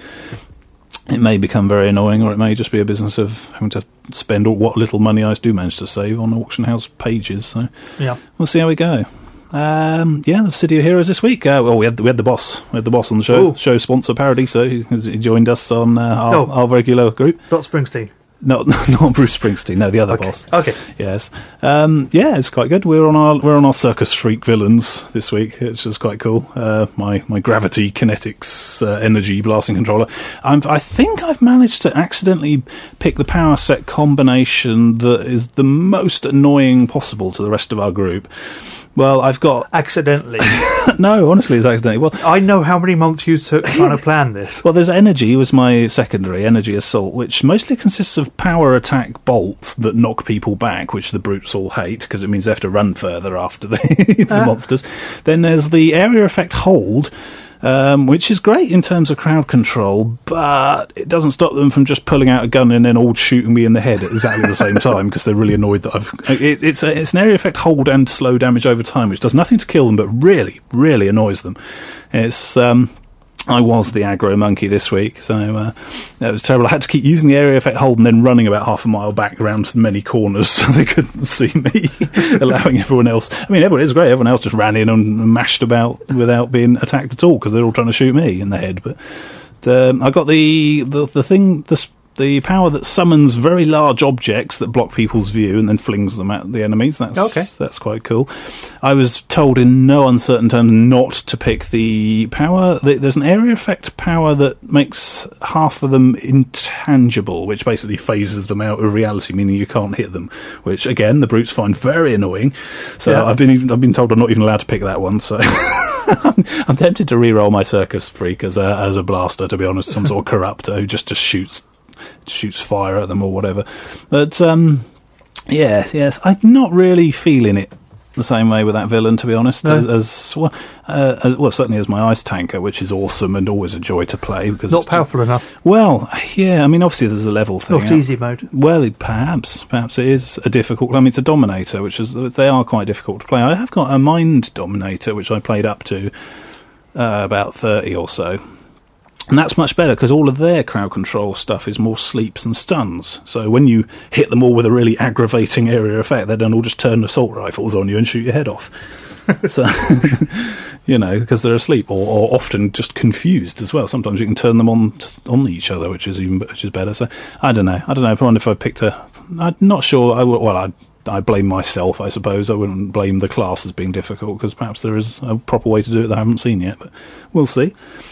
It may become very annoying, or it may just be a business of having to spend what little money I do manage to save on auction house pages. So yeah, we'll see how we go. The City of Heroes this week. We had the boss. We had the boss on the show. Show sponsor Paradiso, who joined us on our regular group. Not Springsteen. No, not Bruce Springsteen. No, the other boss. Okay. Yes. It's quite good. We're on our Circus Freak villains this week. It's just quite cool. My Gravity Kinetics energy blasting controller. I think I've managed to accidentally pick the power set combination that is the most annoying possible to the rest of our group. Well, I've got... Accidentally? No, honestly, it's accidentally. Well, I know how many months you took trying to plan this. Well, there's Energy was my secondary, Energy Assault, which mostly consists of power attack bolts that knock people back, which the brutes all hate, because it means they have to run further after the monsters. Then there's the Area Effect Hold, which is great in terms of crowd control, but it doesn't stop them from just pulling out a gun and then all shooting me in the head at exactly the same time, because they're really annoyed that it's an area effect hold and slow damage over time, which does nothing to kill them, but really, really annoys them. It's... I was the aggro monkey this week, so it was terrible. I had to keep using the area effect hold and then running about half a mile back around many corners so they couldn't see me, allowing everyone else... I mean, everyone is great. Everyone else just ran in and mashed about without being attacked at all because they're all trying to shoot me in the head. But I got the thing... The power that summons very large objects that block people's view and then flings them at the enemies. That's quite cool. I was told in no uncertain terms not to pick the power. There's an area effect power that makes half of them intangible, which basically phases them out of reality, meaning you can't hit them, which, again, the brutes find very annoying. So I've been told I'm not even allowed to pick that one, so... I'm tempted to re-roll my Circus Freak as a blaster, to be honest, some sort of corruptor who just shoots fire at them or whatever. But I'm not really feeling it the same way with that villain, to be honest, as well, certainly as my ice tanker, which is awesome and always a joy to play. Because not powerful enough. Well, yeah, I mean, obviously there's a level thing. Not easy mode. Well, perhaps it is a difficult... I mean, it's a Dominator, they are quite difficult to play. I have got a Mind Dominator, which I played up to about 30 or so. And that's much better because all of their crowd control stuff is more sleeps and stuns. So when you hit them all with a really aggravating area effect, they don't all just turn assault rifles on you and shoot your head off. So, because they're asleep or often just confused as well. Sometimes you can turn them on each other, which is better. So I don't know. I wonder if I picked I'm not sure. I blame myself, I suppose. I wouldn't blame the class as being difficult because perhaps there is a proper way to do it that I haven't seen yet. But we'll see.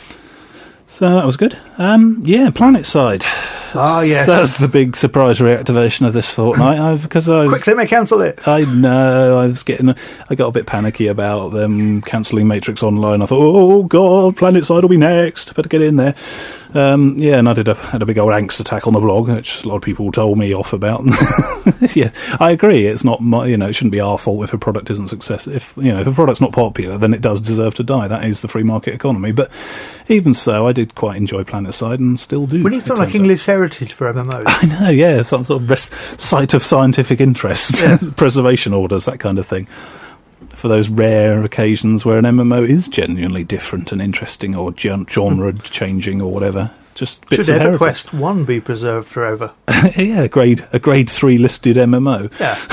So that was good. PlanetSide. Oh, yes. That's the big surprise reactivation of this fortnight. Quick, they may cancel it. I know. I got a bit panicky about them cancelling Matrix Online. I thought, oh, God, PlanetSide will be next. Better get in there. And I had a big old angst attack on the blog, which a lot of people told me off about. Yeah, I agree. It's not it shouldn't be our fault if a product isn't successful. If a product's not popular, then it does deserve to die. That is the free market economy. But even so, I did quite enjoy PlanetSide and still do. We need something like English heritage for MMOs. I know, yeah, some sort of site of scientific interest, preservation orders, that kind of thing. For those rare occasions where an MMO is genuinely different and interesting or genre changing or whatever. Just bits Should of heritage. EverQuest 1 be preserved forever? Yeah, a grade 3 listed MMO.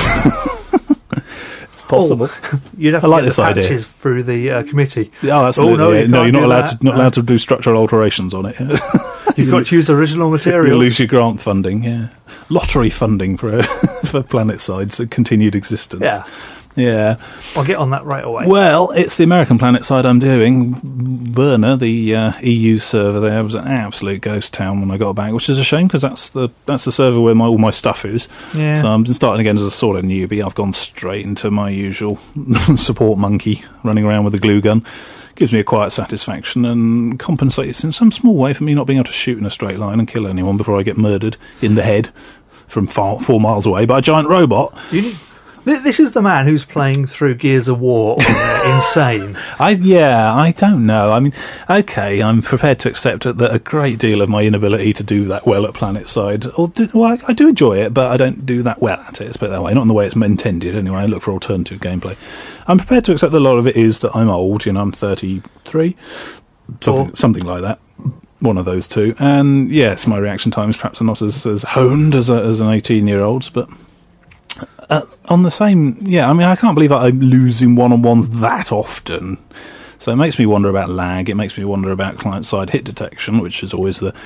Yeah. It's possible. You'd have to get the patches through the committee. Oh, absolutely. No, you're not allowed to do structural alterations on it. You've got to use original materials. You'll lose your grant funding, yeah. Lottery funding for PlanetSide's continued existence. Yeah. I'll get on that right away. Well, it's the American PlanetSide I'm doing. Verna, the EU server there, was an absolute ghost town when I got back, which is a shame because that's the server where all my stuff is. Yeah. So I'm starting again as a sort of newbie. I've gone straight into my usual support monkey running around with a glue gun. Gives me a quiet satisfaction and compensates in some small way for me not being able to shoot in a straight line and kill anyone before I get murdered in the head from 4 miles away by a giant robot. This is the man who's playing through Gears of War on Insane. I don't know. I mean, okay, I'm prepared to accept that a great deal of my inability to do that well at PlanetSide, I do enjoy it, but I don't do that well at it, let's put it that way. Not in the way it's intended, anyway. I look for alternative gameplay. I'm prepared to accept that a lot of it is that I'm old, I'm 33, something like that. One of those two. And yes, my reaction times perhaps are not as honed as an 18-year-old's, but... on the same, I can't believe I'm losing one-on-ones that often. So it makes me wonder about lag. It makes me wonder about client-side hit detection, which is always the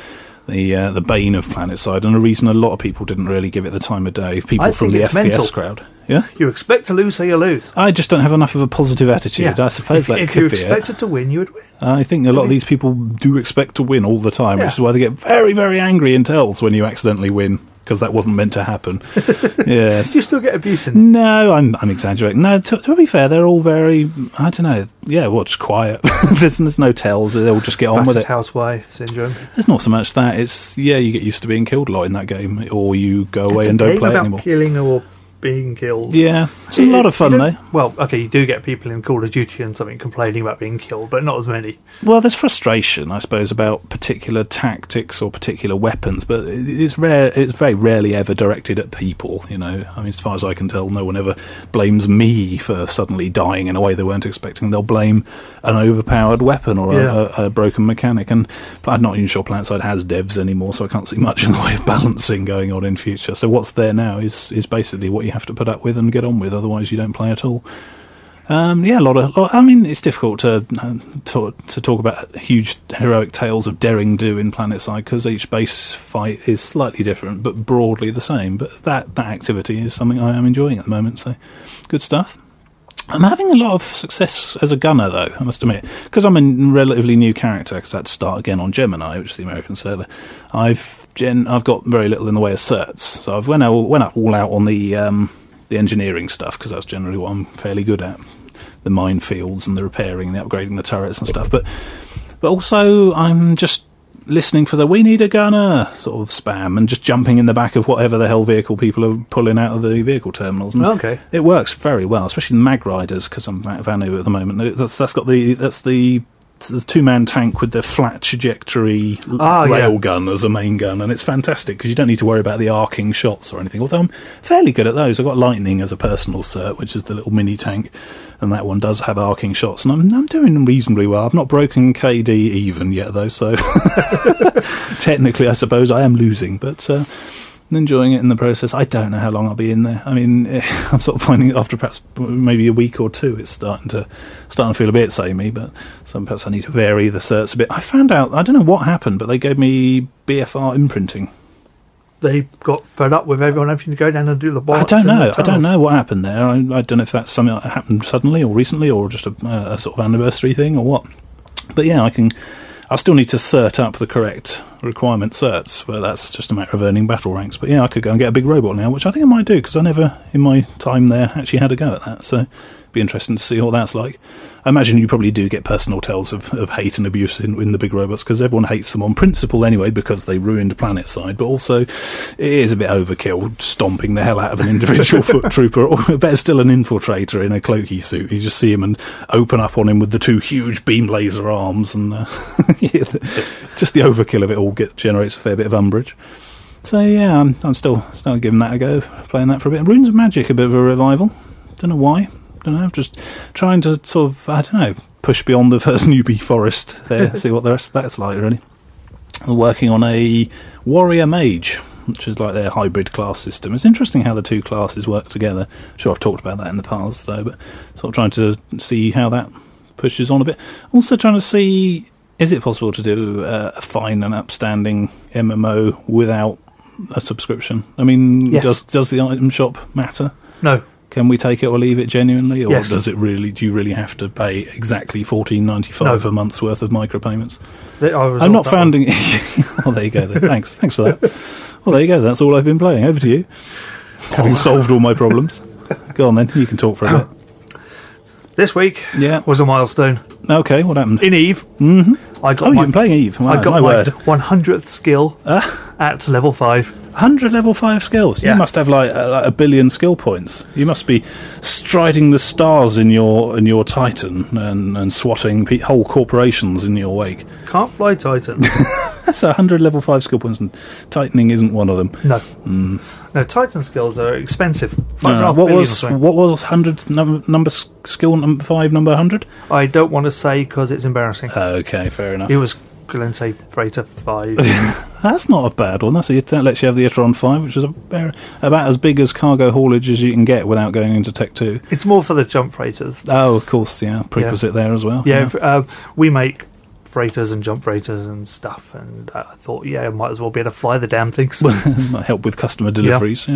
bane of PlanetSide, and a reason a lot of people didn't really give it the time of day. People from the FPS mental. Crowd. Yeah? You expect to lose, so you lose. I just don't have enough of a positive attitude. I suppose that could be it. If you expected to win, you would win. I think a lot of these people do expect to win all the time, which is why they get very, very angry in tells when you accidentally win. Because that wasn't meant to happen. Yes. You still get abuse in it? No, I'm exaggerating. No, to be fair, they're all very, I don't know, just quiet. There's no tells. They'll just get on with it. Housewife syndrome. There's not so much that. It's, you get used to being killed a lot in that game, or you go away and don't play it anymore. Killing or being killed. Yeah, it's a lot of fun though. Well, okay, you do get people in Call of Duty and something complaining about being killed, but not as many. Well, there's frustration, I suppose, about particular tactics or particular weapons, but it's rare. It's very rarely ever directed at people. I mean, as far as I can tell, no one ever blames me for suddenly dying in a way they weren't expecting. They'll blame an overpowered weapon or a broken mechanic, and I'm not even sure PlanetSide has devs anymore, so I can't see much in the way of balancing going on in future. So what's there now is basically what you have to put up with and get on with, otherwise you don't play at all. Yeah, a lot. I mean, it's difficult to talk about huge heroic tales of daring do in PlanetSide because each base fight is slightly different, but broadly the same. But that activity is something I am enjoying at the moment. So, good stuff. I'm having a lot of success as a gunner, though, I must admit, because I'm a relatively new character, because I had to start again on Gemini, which is the American server. I've got very little in the way of certs, so I've went up all out on the engineering stuff, because that's generally what I'm fairly good at. The minefields and the repairing and the upgrading the turrets and stuff. But also I'm just listening for the "we need a gunner" sort of spam and just jumping in the back of whatever the hell vehicle people are pulling out of the vehicle terminals. And okay. It works very well, especially the Mag Riders, because I'm at Vanu at the moment. That's the two-man tank with the flat trajectory rail gun as a main gun, and it's fantastic because you don't need to worry about the arcing shots or anything, although I'm fairly good at those. I've got Lightning as a personal cert, which is the little mini tank, and that one does have arcing shots, and I'm doing reasonably well. I've not broken KD even yet, though, so technically I suppose I am losing, but enjoying it in the process. I don't know how long I'll be in there. I mean, I'm sort of finding after perhaps maybe a week or two it's starting to feel a bit samey, but perhaps I need to vary the certs a bit. I found out, I don't know what happened, but they gave me BFR imprinting. They got fed up with everyone having to go down and do the bots. I don't know what happened there. I don't know if that's something that happened suddenly or recently or just a sort of anniversary thing or what. But yeah, I still need to cert up the correct requirement certs, but that's just a matter of earning battle ranks. But yeah, I could go and get a big robot now, which I think I might do, because I never, in my time there, actually had a go at that. So it'd be interesting to see what that's like. I imagine you probably do get personal tales of hate and abuse in the big robots, because everyone hates them on principle anyway, because they ruined PlanetSide, but also it is a bit overkill stomping the hell out of an individual foot trooper, or better still an infiltrator in a cloaky suit. You just see him and open up on him with the two huge beam laser arms, and just the overkill of it all generates a fair bit of umbrage. So yeah, I'm still giving that a go, playing that for a bit. Runes of Magic, a bit of a revival. Don't know why. I'm just trying to sort of, push beyond the first newbie forest there, see what the rest of that's like, really. I'm working on a Warrior Mage, which is like their hybrid class system. It's interesting how the two classes work together. I'm sure I've talked about that in the past, though, but sort of trying to see how that pushes on a bit. Also trying to see, is it possible to do a fine and upstanding MMO without a subscription? I mean, yes. Does the item shop matter? No. Can we take it or leave it genuinely, or yes. Do you really have to pay exactly $14.95 a month's worth of micropayments? I'm not finding. Oh, there you go. Then. Thanks for that. Well, there you go. That's all I've been playing. Over to you. Having solved all my problems. Go on then. You can talk for a bit. This week was a milestone. Okay, what happened? In Eve. Mm-hmm. You've been playing Eve. I got my 100th skill at level 5. 100 level 5 skills. You must have like a billion skill points. You must be striding the stars in your Titan and swatting whole corporations in your wake. Can't fly Titan. That's 100 level 5 skill points, and Titaning isn't one of them. No. No, Titan skills are expensive. What was 100 number skill number 5 number 100? I don't want to say because it's embarrassing. Okay, fair enough. It was Galente Freighter 5. That's not a bad one. That lets you have the Iteron 5, which is about as big as cargo haulage as you can get without going into Tech 2. It's more for the jump freighters. Oh, of course, prerequisite there as well. Yeah. We make freighters and jump freighters and stuff, and I thought, I might as well be able to fly the damn things. Might help with customer deliveries,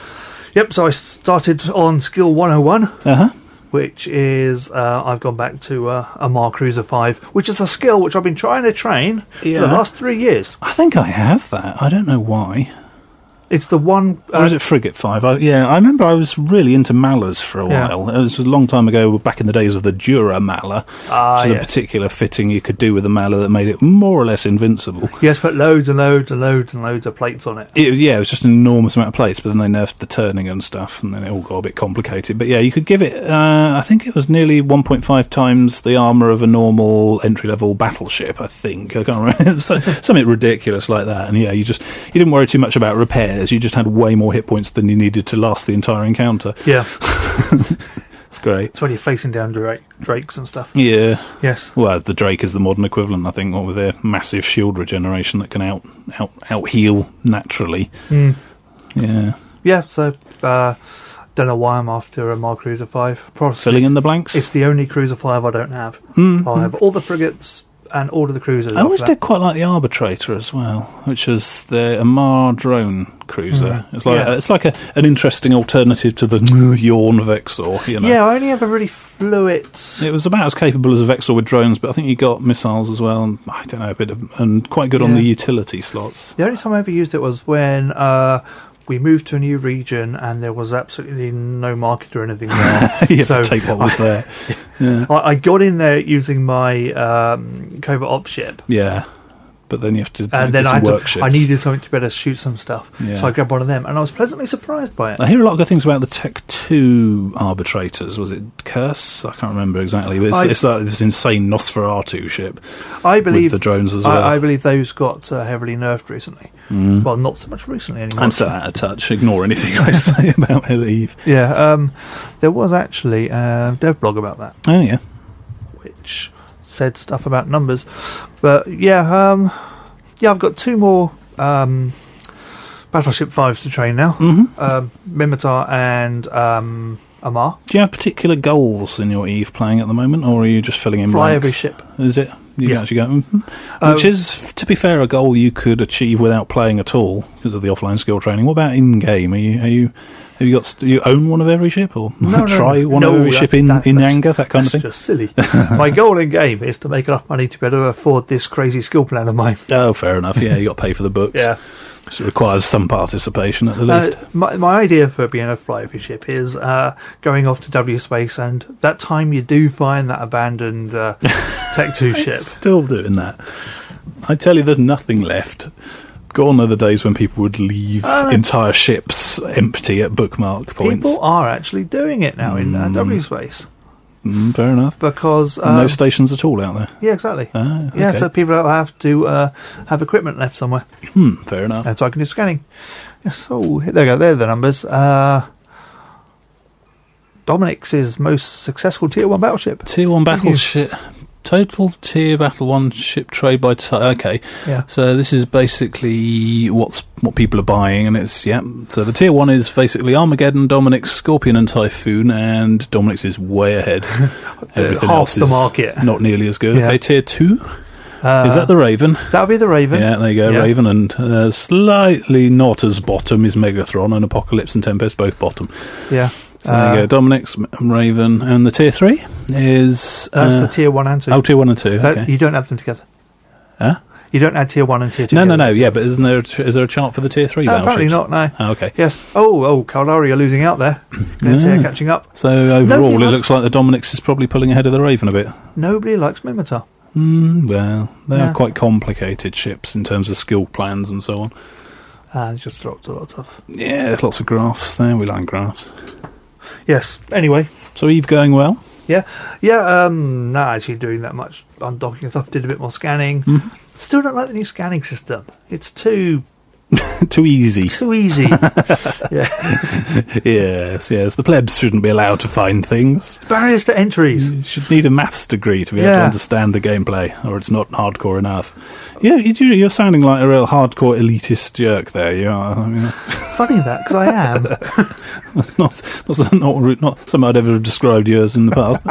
Yep, so I started on skill 101. Which is, I've gone back to a Mar Cruiser 5, which is a skill which I've been trying to train for the last 3 years. I think I have that. I don't know why. It's the one... or is it Frigate 5? I remember I was really into Mallas for a while. It was a long time ago, back in the days of the Dura Malla, which is a particular fitting you could do with a Malla that made it more or less invincible. You had to put loads and loads and loads and loads of plates on it. It was just an enormous amount of plates, but then they nerfed the turning and stuff, and then it all got a bit complicated. But you could give it, I think it was nearly 1.5 times the armour of a normal entry-level battleship, I think. I can't remember. Something ridiculous like that. And you didn't worry too much about repairs. You just had way more hit points than you needed to last the entire encounter. Yeah. It's great. It's when you're facing down drakes and stuff. Yeah. Yes. Well, the Drake is the modern equivalent, I think, with their massive shield regeneration that can out heal naturally. Mm. Yeah. Yeah, so Don't know why I'm after a Mar Cruiser 5. Probably filling in the blanks. It's the only Cruiser 5 I don't have. I'll have all the frigates and all of the cruisers. I always did quite like the Arbitrator as well, which is the Amar drone cruiser. It's like an interesting alternative to the yawn Vexor. You know? Yeah, I only have a really fluid. It was about as capable as a Vexor with drones, but I think you got missiles as well, and I don't know, and quite good on the utility slots. The only time I ever used it was when we moved to a new region and there was absolutely no market or anything there. You have to take what was there. Yeah. I got in there using my Covert Op ship. Yeah, but then you have to and then I needed something to better shoot some stuff. Yeah. So I grabbed one of them and I was pleasantly surprised by it. I hear a lot of good things about the Tech 2 Arbitrators. Was it Curse? I can't remember exactly, but it's like this insane Nosferatu ship. I believe with the drones as well. I believe those got heavily nerfed recently. Well, not so much recently anymore. I'm so out of touch. Ignore anything I say about Eve. Yeah, there was actually a dev blog about that. Oh, yeah. Which said stuff about numbers. But, I've got 2 more Battleship 5s to train now. Minmatar and Amar. Do you have particular goals in your Eve playing at the moment, or are you just filling in Fly blanks? every ship. Is it? You can actually go, which is, to be fair, a goal you could achieve without playing at all because of the offline skill training. What about in game? Do you own one of every ship, or try one of every ship in anger, that kind of thing? That's just silly. My goal in game is to make enough money to be able to afford this crazy skill plan of mine. Oh, fair enough. Yeah, you got to pay for the books. Yeah. So it requires some participation at the least. My idea for being a fly every ship is going off to W Space, and that time you do find that abandoned Tech 2 ship. Still doing that. I tell you, there's nothing left. Gone are the days when people would leave entire ships empty at bookmark points. People are actually doing it now in W Space. Fair enough. Because no stations at all out there. Yeah, exactly. Okay. Yeah, so people have to have equipment left somewhere. Fair enough. And so I can do scanning. Yes. Oh, there we go. There are the numbers. Dominic's most successful Tier 1 battleship. Tier 1 battleship. Total Tier Battle 1 ship trade by okay. Yeah. So this is basically what people are buying, and it's so the Tier 1 is basically Armageddon, Dominic's, Scorpion and Typhoon, and Dominic's is way ahead. Everything else the market. Not nearly as good. Okay, Tier 2 is that the Raven? That'll be the Raven. Yeah, there you go, Raven, and slightly not as bottom is Megatron, and Apocalypse and Tempest both bottom. Yeah. So there you go, Dominic's, Raven, and the Tier 3 is... That's the Tier 1 and 2. Oh, Tier 1 and 2, okay. You don't add them together. Huh? You don't add Tier 1 and Tier 2 No, yeah, but is there a chart for the Tier 3 battleships? Apparently not, no. Oh, okay. Yes. Caldari are losing out there. Tier catching up. So overall, it looks like the Dominic's is probably pulling ahead of the Raven a bit. Nobody likes Minmatar. Well, they are quite complicated ships in terms of skill plans and so on. There's just lots of... Yeah, there's lots of graphs there. We like graphs. Yes. Anyway. So Eve going well? Yeah. Not actually doing that much undocking stuff. Did a bit more scanning. Still don't like the new scanning system. It's too easy. Too easy. Yeah. Yes. The plebs shouldn't be allowed to find things. Barriers to entries. You should need a maths degree to be able to understand the gameplay, or it's not hardcore enough. Yeah, you're sounding like a real hardcore elitist jerk there. You are. I mean, funny that, because I am. That's not something I'd ever described you as in the past.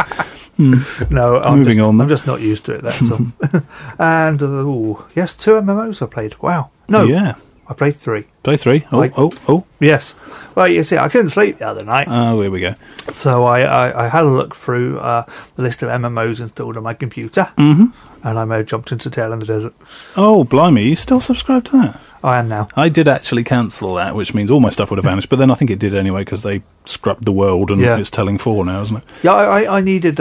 No, I'm just not used to it. That's all. And 2 MMOs I played. Wow. No. Yeah. I played 3. Play 3? Oh. Yes. Well, you see, I couldn't sleep the other night. Oh, here we go. So I had a look through the list of MMOs installed on my computer, and I may have jumped into Tale in the Desert. Oh, blimey, you still subscribed to that? I am now. I did actually cancel that, which means all my stuff would have vanished, but then I think it did anyway, because they scrapped the world, and it's telling 4 now, isn't it? Yeah, I needed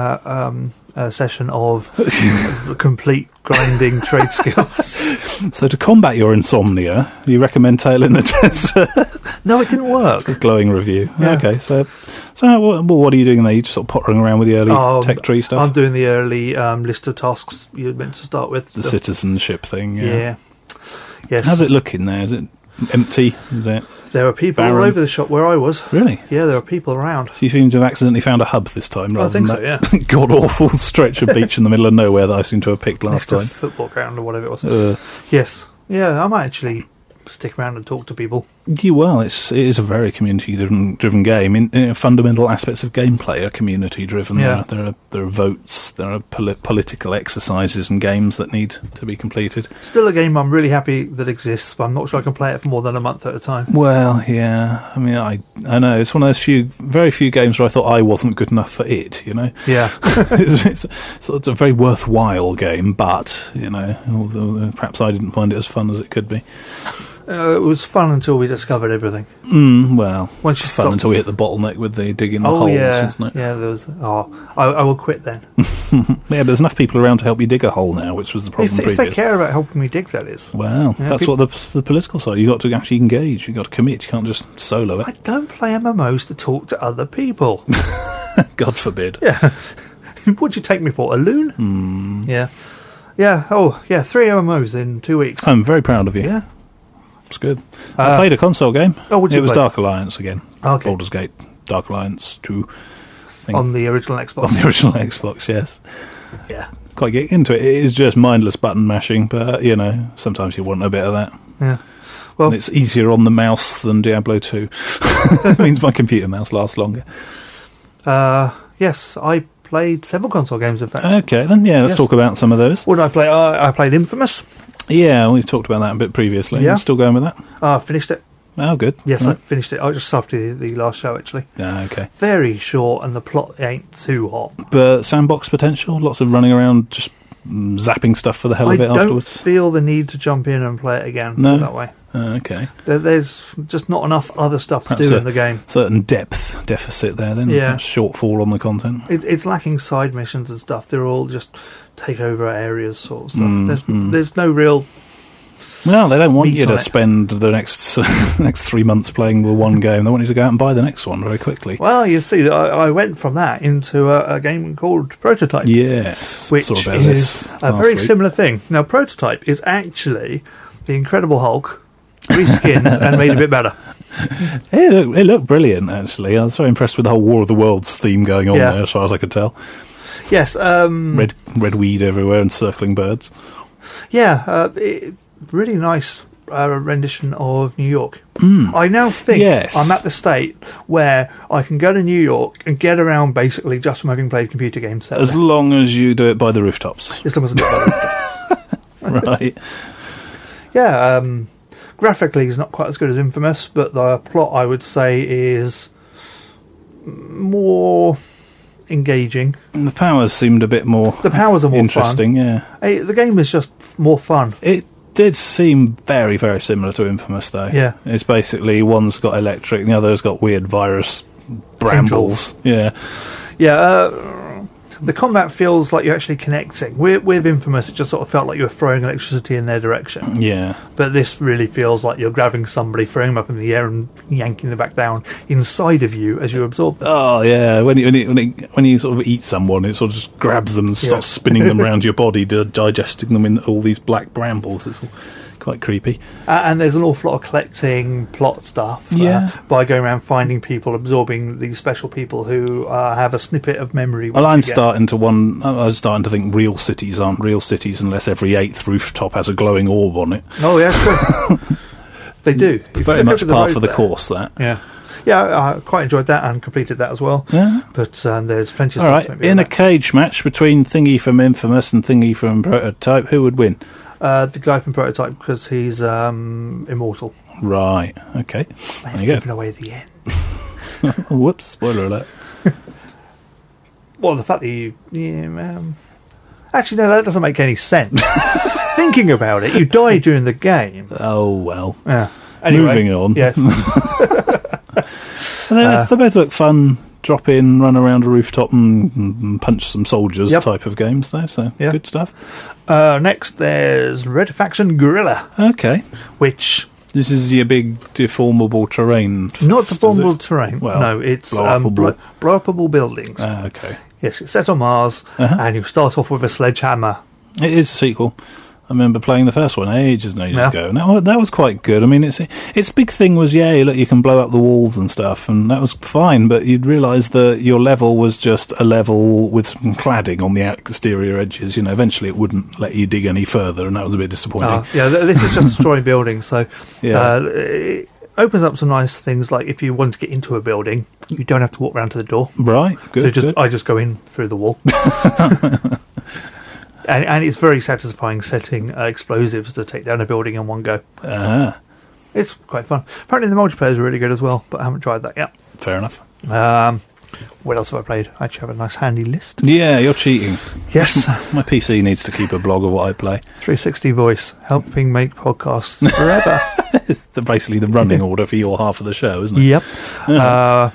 a session of complete grinding trade skills. So to combat your insomnia, you recommend Tale in the Desert? No, it didn't work. A glowing review. Yeah. Okay, so what are you doing there? You just sort of pottering around with the early tech tree stuff? I'm doing the early list of tasks you're meant to start with. The citizenship thing, yeah. Yes. How's it looking there? Is it empty? Is it... There are people all over the shop where I was. Really? Yeah, there are people around. So you seem to have accidentally found a hub this time, rather than that god-awful stretch of beach in the middle of nowhere that I seem to have picked last time. Football ground or whatever it was. Yes. Yeah, I might actually stick around and talk to people. Well, it is a very community-driven game. In fundamental aspects of gameplay are community-driven. Yeah. There are votes, there are political exercises and games that need to be completed. Still a game I'm really happy that exists, but I'm not sure I can play it for more than a month at a time. Well, yeah. I mean, I know. It's one of those very few games where I thought I wasn't good enough for it, you know? Yeah. it's a very worthwhile game, but, you know, perhaps I didn't find it as fun as it could be. It was fun until we discovered everything. Well, once you fun until we hit the bottleneck with the digging the holes, isn't it? Yeah, there was. I will quit then. Yeah, there's enough people around to help you dig a hole now, which was the problem if they care about helping me dig, that is. Well, that's what the political side. You've got to actually engage. You've got to commit. You can't just solo it. I don't play MMOs to talk to other people. God forbid. Yeah. What'd you take me for? A loon? Yeah. Yeah. Oh, yeah. 3 MMOs in 2 weeks. I'm very proud of you. Yeah. It's good. I played a console game. Oh, what did you play? It was Dark Alliance again. Okay. Baldur's Gate, Dark Alliance 2. On the original Xbox. On the original Xbox, yes. Yeah. Quite getting into it. It is just mindless button mashing, but, you know, sometimes you want a bit of that. Yeah. Well, and it's easier on the mouse than Diablo 2. It means my computer mouse lasts longer. Yes, I played several console games, in fact. Okay, then, let's talk about some of those. What did I play? I played Infamous. Yeah, we've talked about that a bit previously. Yeah. Still going with that? Finished it. Oh, good. Yes, right. I finished it. I just after the last show, actually. Okay. Very short, and the plot ain't too hot. But sandbox potential? Lots of running around, just zapping stuff for the hell of it afterwards? I don't feel the need to jump in and play it again that way. Okay. There's just not enough other stuff to do in the game. Certain depth deficit there, then? Yeah. Shortfall on the content? It's lacking side missions and stuff. They're all just take over areas sort of stuff. There's no real... Well, they don't want you to spend the next 3 months playing the one game. They want you to go out and buy the next one very quickly. Well, you see, I went from that into a game called Prototype. Yes. Which is a very similar thing. Now, Prototype is actually the Incredible Hulk reskinned and made a bit better. It looked brilliant, actually. I was so impressed with the whole War of the Worlds theme going on there, as far as I could tell. Yes. Red weed everywhere and circling birds. Yeah, really nice rendition of New York. I now think I'm at the state where I can go to New York and get around basically just from having played computer games. As long as you do it by the rooftops. As long as I do it by the rooftops. Right. Yeah, graphically it's not quite as good as Infamous, but the plot, I would say, is more engaging. And the powers seemed a bit more... The powers are more interesting, fun. The game is just more fun. It did seem very, very similar to Infamous, though. Yeah. It's basically one's got electric, the other's got weird virus brambles. Yeah. Yeah, the combat feels like you're actually connecting. With Infamous, it just sort of felt like you were throwing electricity in their direction. Yeah. But this really feels like you're grabbing somebody, throwing them up in the air and yanking them back down inside of you as you absorb them. Oh, yeah. When you sort of eat someone, it sort of just grabs them and starts spinning them around your body, digesting them in all these black brambles. It's all quite creepy. And there's an awful lot of collecting plot stuff by going around finding people, absorbing these special people who have a snippet of memory. Well, I was starting to think real cities aren't real cities unless every 8th rooftop has a glowing orb on it. Oh, yeah, sure. They do. Very much par for the course, that. Yeah. Yeah, I quite enjoyed that and completed that as well. Yeah. But there's plenty of stuff. All right, in a cage match between Thingy from Infamous and Thingy from Prototype, who would win? The guy from Prototype, because he's immortal. Right, okay. There you go. Giving away the end. Whoops, spoiler alert. Well, the fact that you... actually, no, that doesn't make any sense. Thinking about it, you die during the game. Oh, well. Yeah. Anyway, moving on. Yes. They both look fun. Drop in, run around a rooftop and punch some soldiers type of games, though, so good stuff. Next, there's Red Faction Guerrilla. Okay. Which... This is your big deformable terrain. Not deformable terrain. Well, no, it's blow-upable buildings. Okay. Yes, it's set on Mars, and you start off with a sledgehammer. It is a sequel. I remember playing the first one ages and ages ago. Now, that was quite good. I mean, its big thing was, look, you can blow up the walls and stuff, and that was fine, but you'd realise that your level was just a level with some cladding on the exterior edges. You know, eventually it wouldn't let you dig any further, and that was a bit disappointing. This is just destroying buildings, so... opens up some nice things, like if you want to get into a building, you don't have to walk around to the door. Right, good. So I just go in through the wall. and it's very satisfying setting explosives to take down a building in one go. It's quite fun. Apparently the multiplayer is really good as well, but I haven't tried that yet. Fair enough. What else have I played? I actually have a nice handy list. Yeah, you're cheating. Yes. My PC needs to keep a blog of what I play. 360 Voice, helping make podcasts forever. It's basically the running order for your half of the show, isn't it? Yep. Yeah.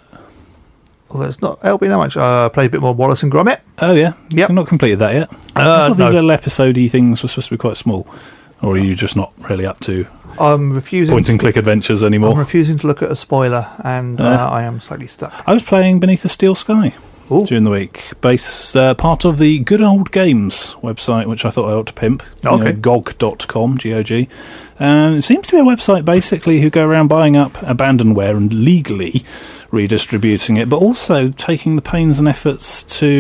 Although it's not helping that much. I played a bit more Wallace and Gromit. Oh, yeah? Yep. You've not completed that yet? I thought these little episode-y things were supposed to be quite small. Or are you just not really up to point-and-click adventures anymore? I'm refusing to look at a spoiler, and I am slightly stuck. I was playing Beneath the Steel Sky during the week, based part of the Good Old Games website, which I thought I ought to pimp. Okay. GOG.com, G-O-G. It seems to be a website, basically, who go around buying up abandonware and legally redistributing it, but also taking the pains and efforts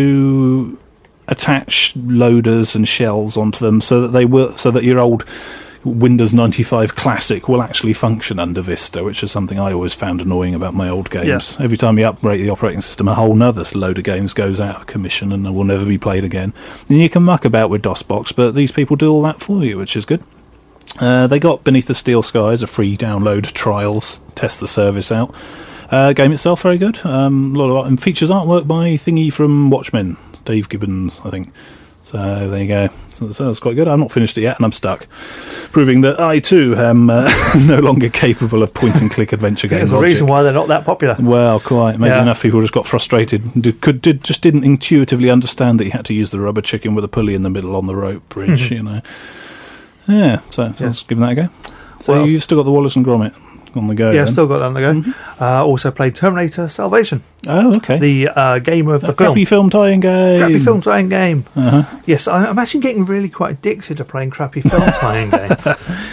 to attach loaders and shells onto them so that your old Windows 95 Classic will actually function under Vista, which is something I always found annoying about my old games. Yeah. Every time you upgrade the operating system, a whole nother load of games goes out of commission and will never be played again. And you can muck about with DOSBox, but these people do all that for you, which is good. They got Beneath the Steel Sky as a free download trials, test the service out. Game itself, very good. A lot of art, and features artwork by Thingy from Watchmen, Dave Gibbons, I think. So there you go. So that's quite good. I've not finished it yet, and I'm stuck, proving that I too am no longer capable of point-and-click adventure games. There's a reason why they're not that popular. Well, quite. Maybe enough people just got frustrated. Just didn't intuitively understand that you had to use the rubber chicken with a pulley in the middle on the rope bridge. You know. Yeah. So let's give that a go. So you've still got the Wallace and Gromit on the go. Yeah, then. Still got that on the go. Mm-hmm. Also played Terminator Salvation. Oh, okay. The game of the film. Crappy film tie-in game. Crappy film tie-in game. Uh-huh. Yes, I'm actually getting really quite addicted to playing crappy film tie-in games.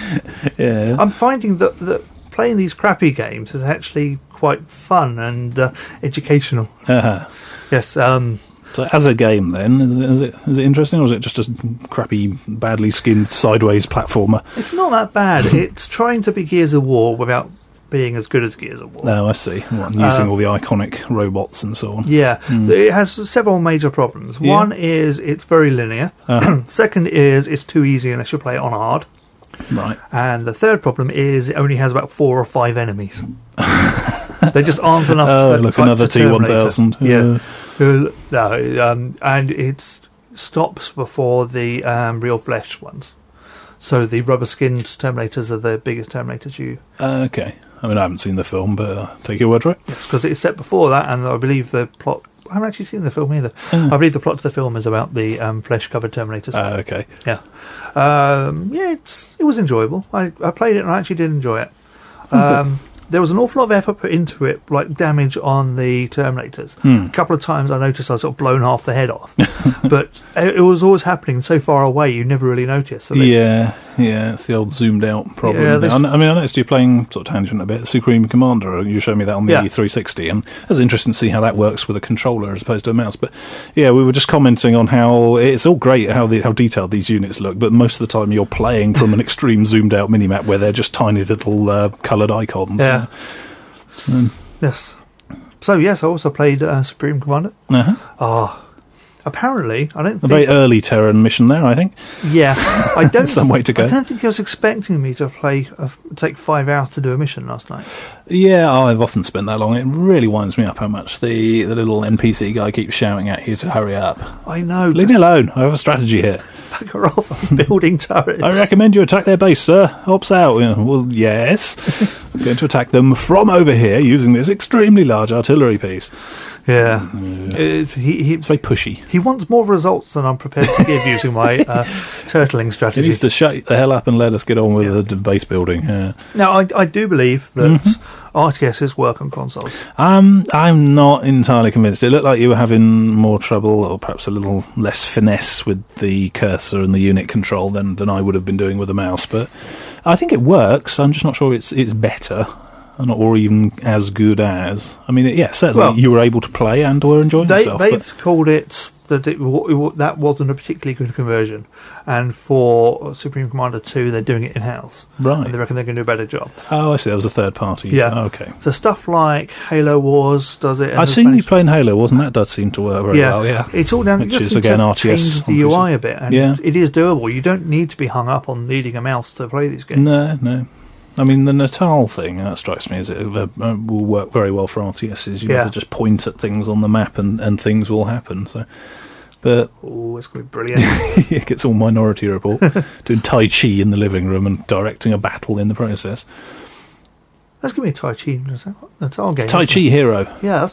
Yeah. I'm finding that playing these crappy games is actually quite fun and educational. Uh-huh. Yes. So as a game, then, is it interesting, or is it just a crappy, badly skinned, sideways platformer? It's not that bad. It's trying to be Gears of War without being as good as Gears of War. Oh, I see. Using all the iconic robots and so on. Yeah. It has several major problems. Yeah. One is it's very linear. Second is it's too easy unless you play it on hard. Right. And the third problem is it only has about 4 or 5 enemies. There just aren't enough to another T-1000. Yeah. And it stops before the real flesh ones. So the rubber-skinned Terminators are the biggest Terminators you... Okay. I mean, I haven't seen the film, but take your word for it. Yes, because it's set before that, and I believe the plot... I haven't actually seen the film either. I believe the plot of the film is about the flesh-covered Terminators. Okay. Yeah. It was enjoyable. I played it and I actually did enjoy it. There was an awful lot of effort put into it, like damage on the Terminators. A couple of times I noticed I was sort of blown half the head off. But it was always happening so far away you never really noticed. So yeah, it's the old zoomed out problem. Yeah, I noticed you playing, sort of tangent a bit, Supreme Commander. You showed me that on the 360, and it was interesting to see how that works with a controller as opposed to a mouse. But yeah, we were just commenting on how it's all great how detailed these units look, but most of the time you're playing from an extreme zoomed out minimap where they're just tiny little coloured icons. Yeah. Yes. So yes, I also played Supreme Commander. Apparently, I don't think... A very early Terran mission there, I think. Yeah. I don't... Some way to go. I don't think he was expecting me to take 5 hours to do a mission last night. Yeah, I've often spent that long. It really winds me up how much the little NPC guy keeps shouting at you to hurry up. I know. Leave me alone. I have a strategy here. Bugger off. I'm building turrets. I recommend you attack their base, sir. Helps out. Well, yes. I'm going to attack them from over here using this extremely large artillery piece. Yeah. It's very pushy. He wants more results than I'm prepared to give using my turtling strategy. He needs to shut the hell up and let us get on with the base building. Yeah. Now, I do believe that RTSs work on consoles. I'm not entirely convinced. It looked like you were having more trouble, or perhaps a little less finesse with the cursor and the unit control than I would have been doing with a mouse. But I think it works. I'm just not sure it's better. Or even as good as. I mean, certainly you were able to play and were enjoying yourself. They've called it that that wasn't a particularly good conversion, and for Supreme Commander 2, they're doing it in-house. Right. And they reckon they're going to do a better job. Oh, I see. That was a third party. Yeah. Oh, okay. So stuff like Halo Wars does it. I've seen you playing Halo Wars, and that does seem to work very well, yeah. It's all down which is, again, RTS. Change the UI a bit, and it is doable. You don't need to be hung up on needing a mouse to play these games. No. I mean, the Natal thing, that strikes me as it will work very well for RTSs. You have to just point at things on the map and things will happen. So, but it's going to be brilliant. It gets all Minority Report, doing Tai Chi in the living room and directing a battle in the process. That's going to be a Tai Chi Natal game. Tai Chi Hero. Yeah.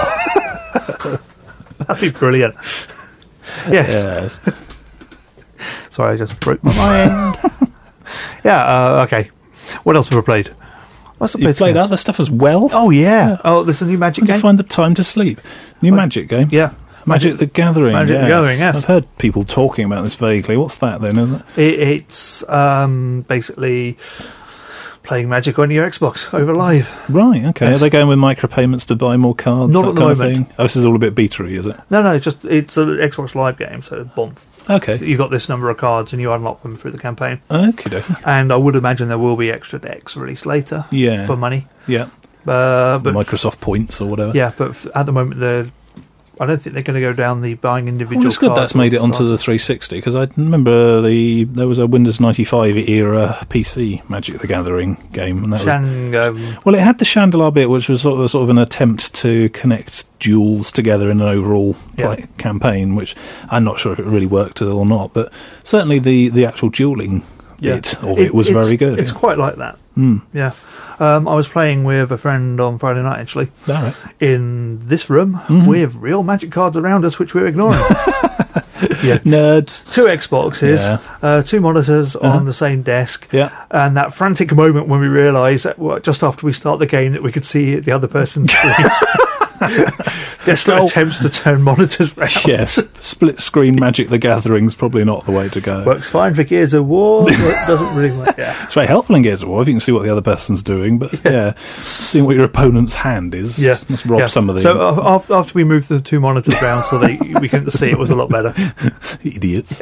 That'd be brilliant. Yes. Sorry, I just broke my mind. Okay. What else have I played? You've played other stuff as well? Oh, yeah. Oh, there's a new Magic game. How do you find the time to sleep? New Magic game? Yeah. Magic the Gathering. Magic the Gathering, yes. I've heard people talking about this vaguely. What's that then, isn't it? It's basically playing Magic on your Xbox over live. Right, okay. Yes. Are they going with micropayments to buy more cards? Not at the moment. Oh, this is all a bit beta-y, is it? No, it's an Xbox Live game, so boom. Okay. You got this number of cards and you unlock them through the campaign. Okay. And I would imagine there will be extra decks released later for money. Yeah. But Microsoft points or whatever. Yeah, but at the moment I don't think they're going to go down the buying individual cards. It's good that's made it onto the 360, because I remember there was a Windows 95 era PC Magic the Gathering game. And that well, it had the Chandelier bit, which was sort of an attempt to connect duels together in an overall campaign, which I'm not sure if it really worked or not, but certainly the actual dueling bit of it was very good. It's quite like that. Yeah. I was playing with a friend on Friday night, actually, in this room with real Magic cards around us, which we're ignoring. Nerds. 2 Xboxes, 2 monitors on the same desk, and that frantic moment when we realised that just after we start the game that we could see the other person's screen. Desperate attempts to turn monitors round. Yes, split screen Magic the Gathering's probably not the way to go. Works fine for Gears of War, but it doesn't really work. Yeah. It's very helpful in Gears of War if you can see what the other person's doing, but seeing what your opponent's hand is must rob some of the... So after we moved the 2 monitors round so that we couldn't see, it was a lot better. Idiots.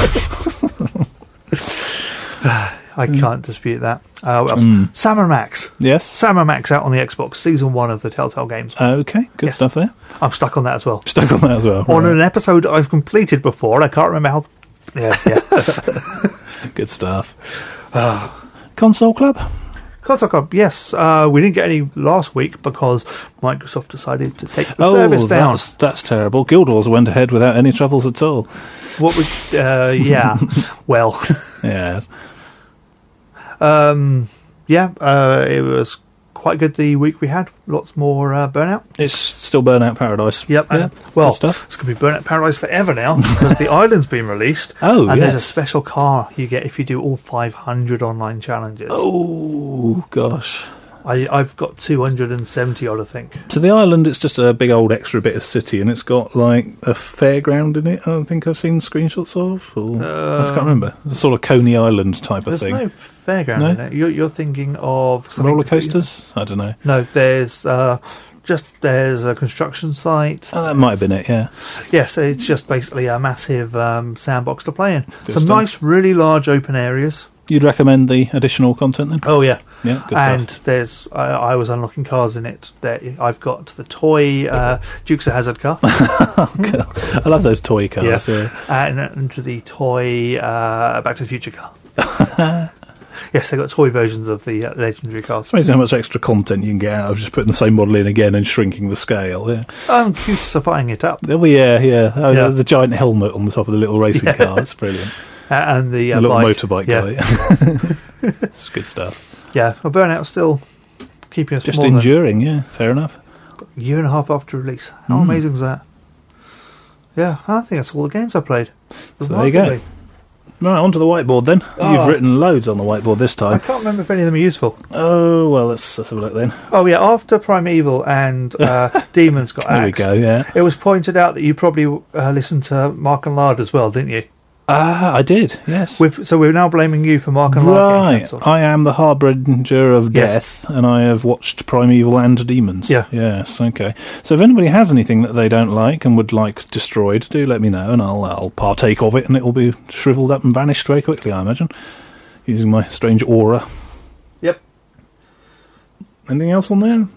I can't dispute that. Sam & Max. Yes. Sam & Max out on the Xbox, Season 1 of the Telltale games. Okay, good stuff there. I'm stuck on that as well. On an episode I've completed before, and I can't remember how... Yeah. Good stuff. Console Club? Console Club, yes. We didn't get any last week because Microsoft decided to take the service down. That's terrible. Guild Wars went ahead without any troubles at all. What would... well... Yes. It was quite good the week we had. Lots more Burnout. It's still Burnout Paradise. Yep. Yeah, well, stuff. It's going to be Burnout Paradise forever now because the island's been released. And there's a special car you get if you do all 500 online challenges. Oh, gosh. I've got 270 odd, I think. To the island, it's just a big old extra bit of city, and it's got like a fairground in it. I don't think I've seen screenshots of. I can't remember. It's a sort of Coney Island type of thing. There's no fairground in it. You're thinking of roller coasters. I don't know. No, there's a construction site. Oh, that might have been it. Yeah. Yes, it's just basically a massive sandbox to play in. Some nice, really large open areas. You'd recommend the additional content then? Oh, yeah. Yeah, good and stuff. There's, I was unlocking cars in it. I've got the toy Dukes of Hazzard car. I love those toy cars. Yeah. And the toy Back to the Future car. Yes, they've got toy versions of the legendary cars. It's amazing how much extra content you can get out of just putting the same model in again and shrinking the scale. Yeah. Cutesifying it up. Oh, yeah. Oh, the giant helmet on the top of the little racing car. It's brilliant. And the little bike. motorbike guy. It's good stuff. Yeah, Burnout still keeping us just enduring. Yeah, fair enough. A year and a half after release. How amazing is that? Yeah, I think that's all the games I played. So there you go. Right, onto the whiteboard then. You've written loads on the whiteboard this time. I can't remember if any of them are useful. Oh, well, let's have a look then. Oh, yeah, after Primeval and Demons got axed. There we go, yeah. It was pointed out that you probably listened to Mark and Lard as well, didn't you? I did, yes. So we're now blaming you for Mark and Lark. Right, I am the harbinger of death, and I have watched Primeval and Demons. Yeah. Yes, okay. So if anybody has anything that they don't like and would like destroyed, do let me know, and I'll partake of it, and it will be shriveled up and vanished very quickly, I imagine, using my strange aura. Yep. Anything else on there?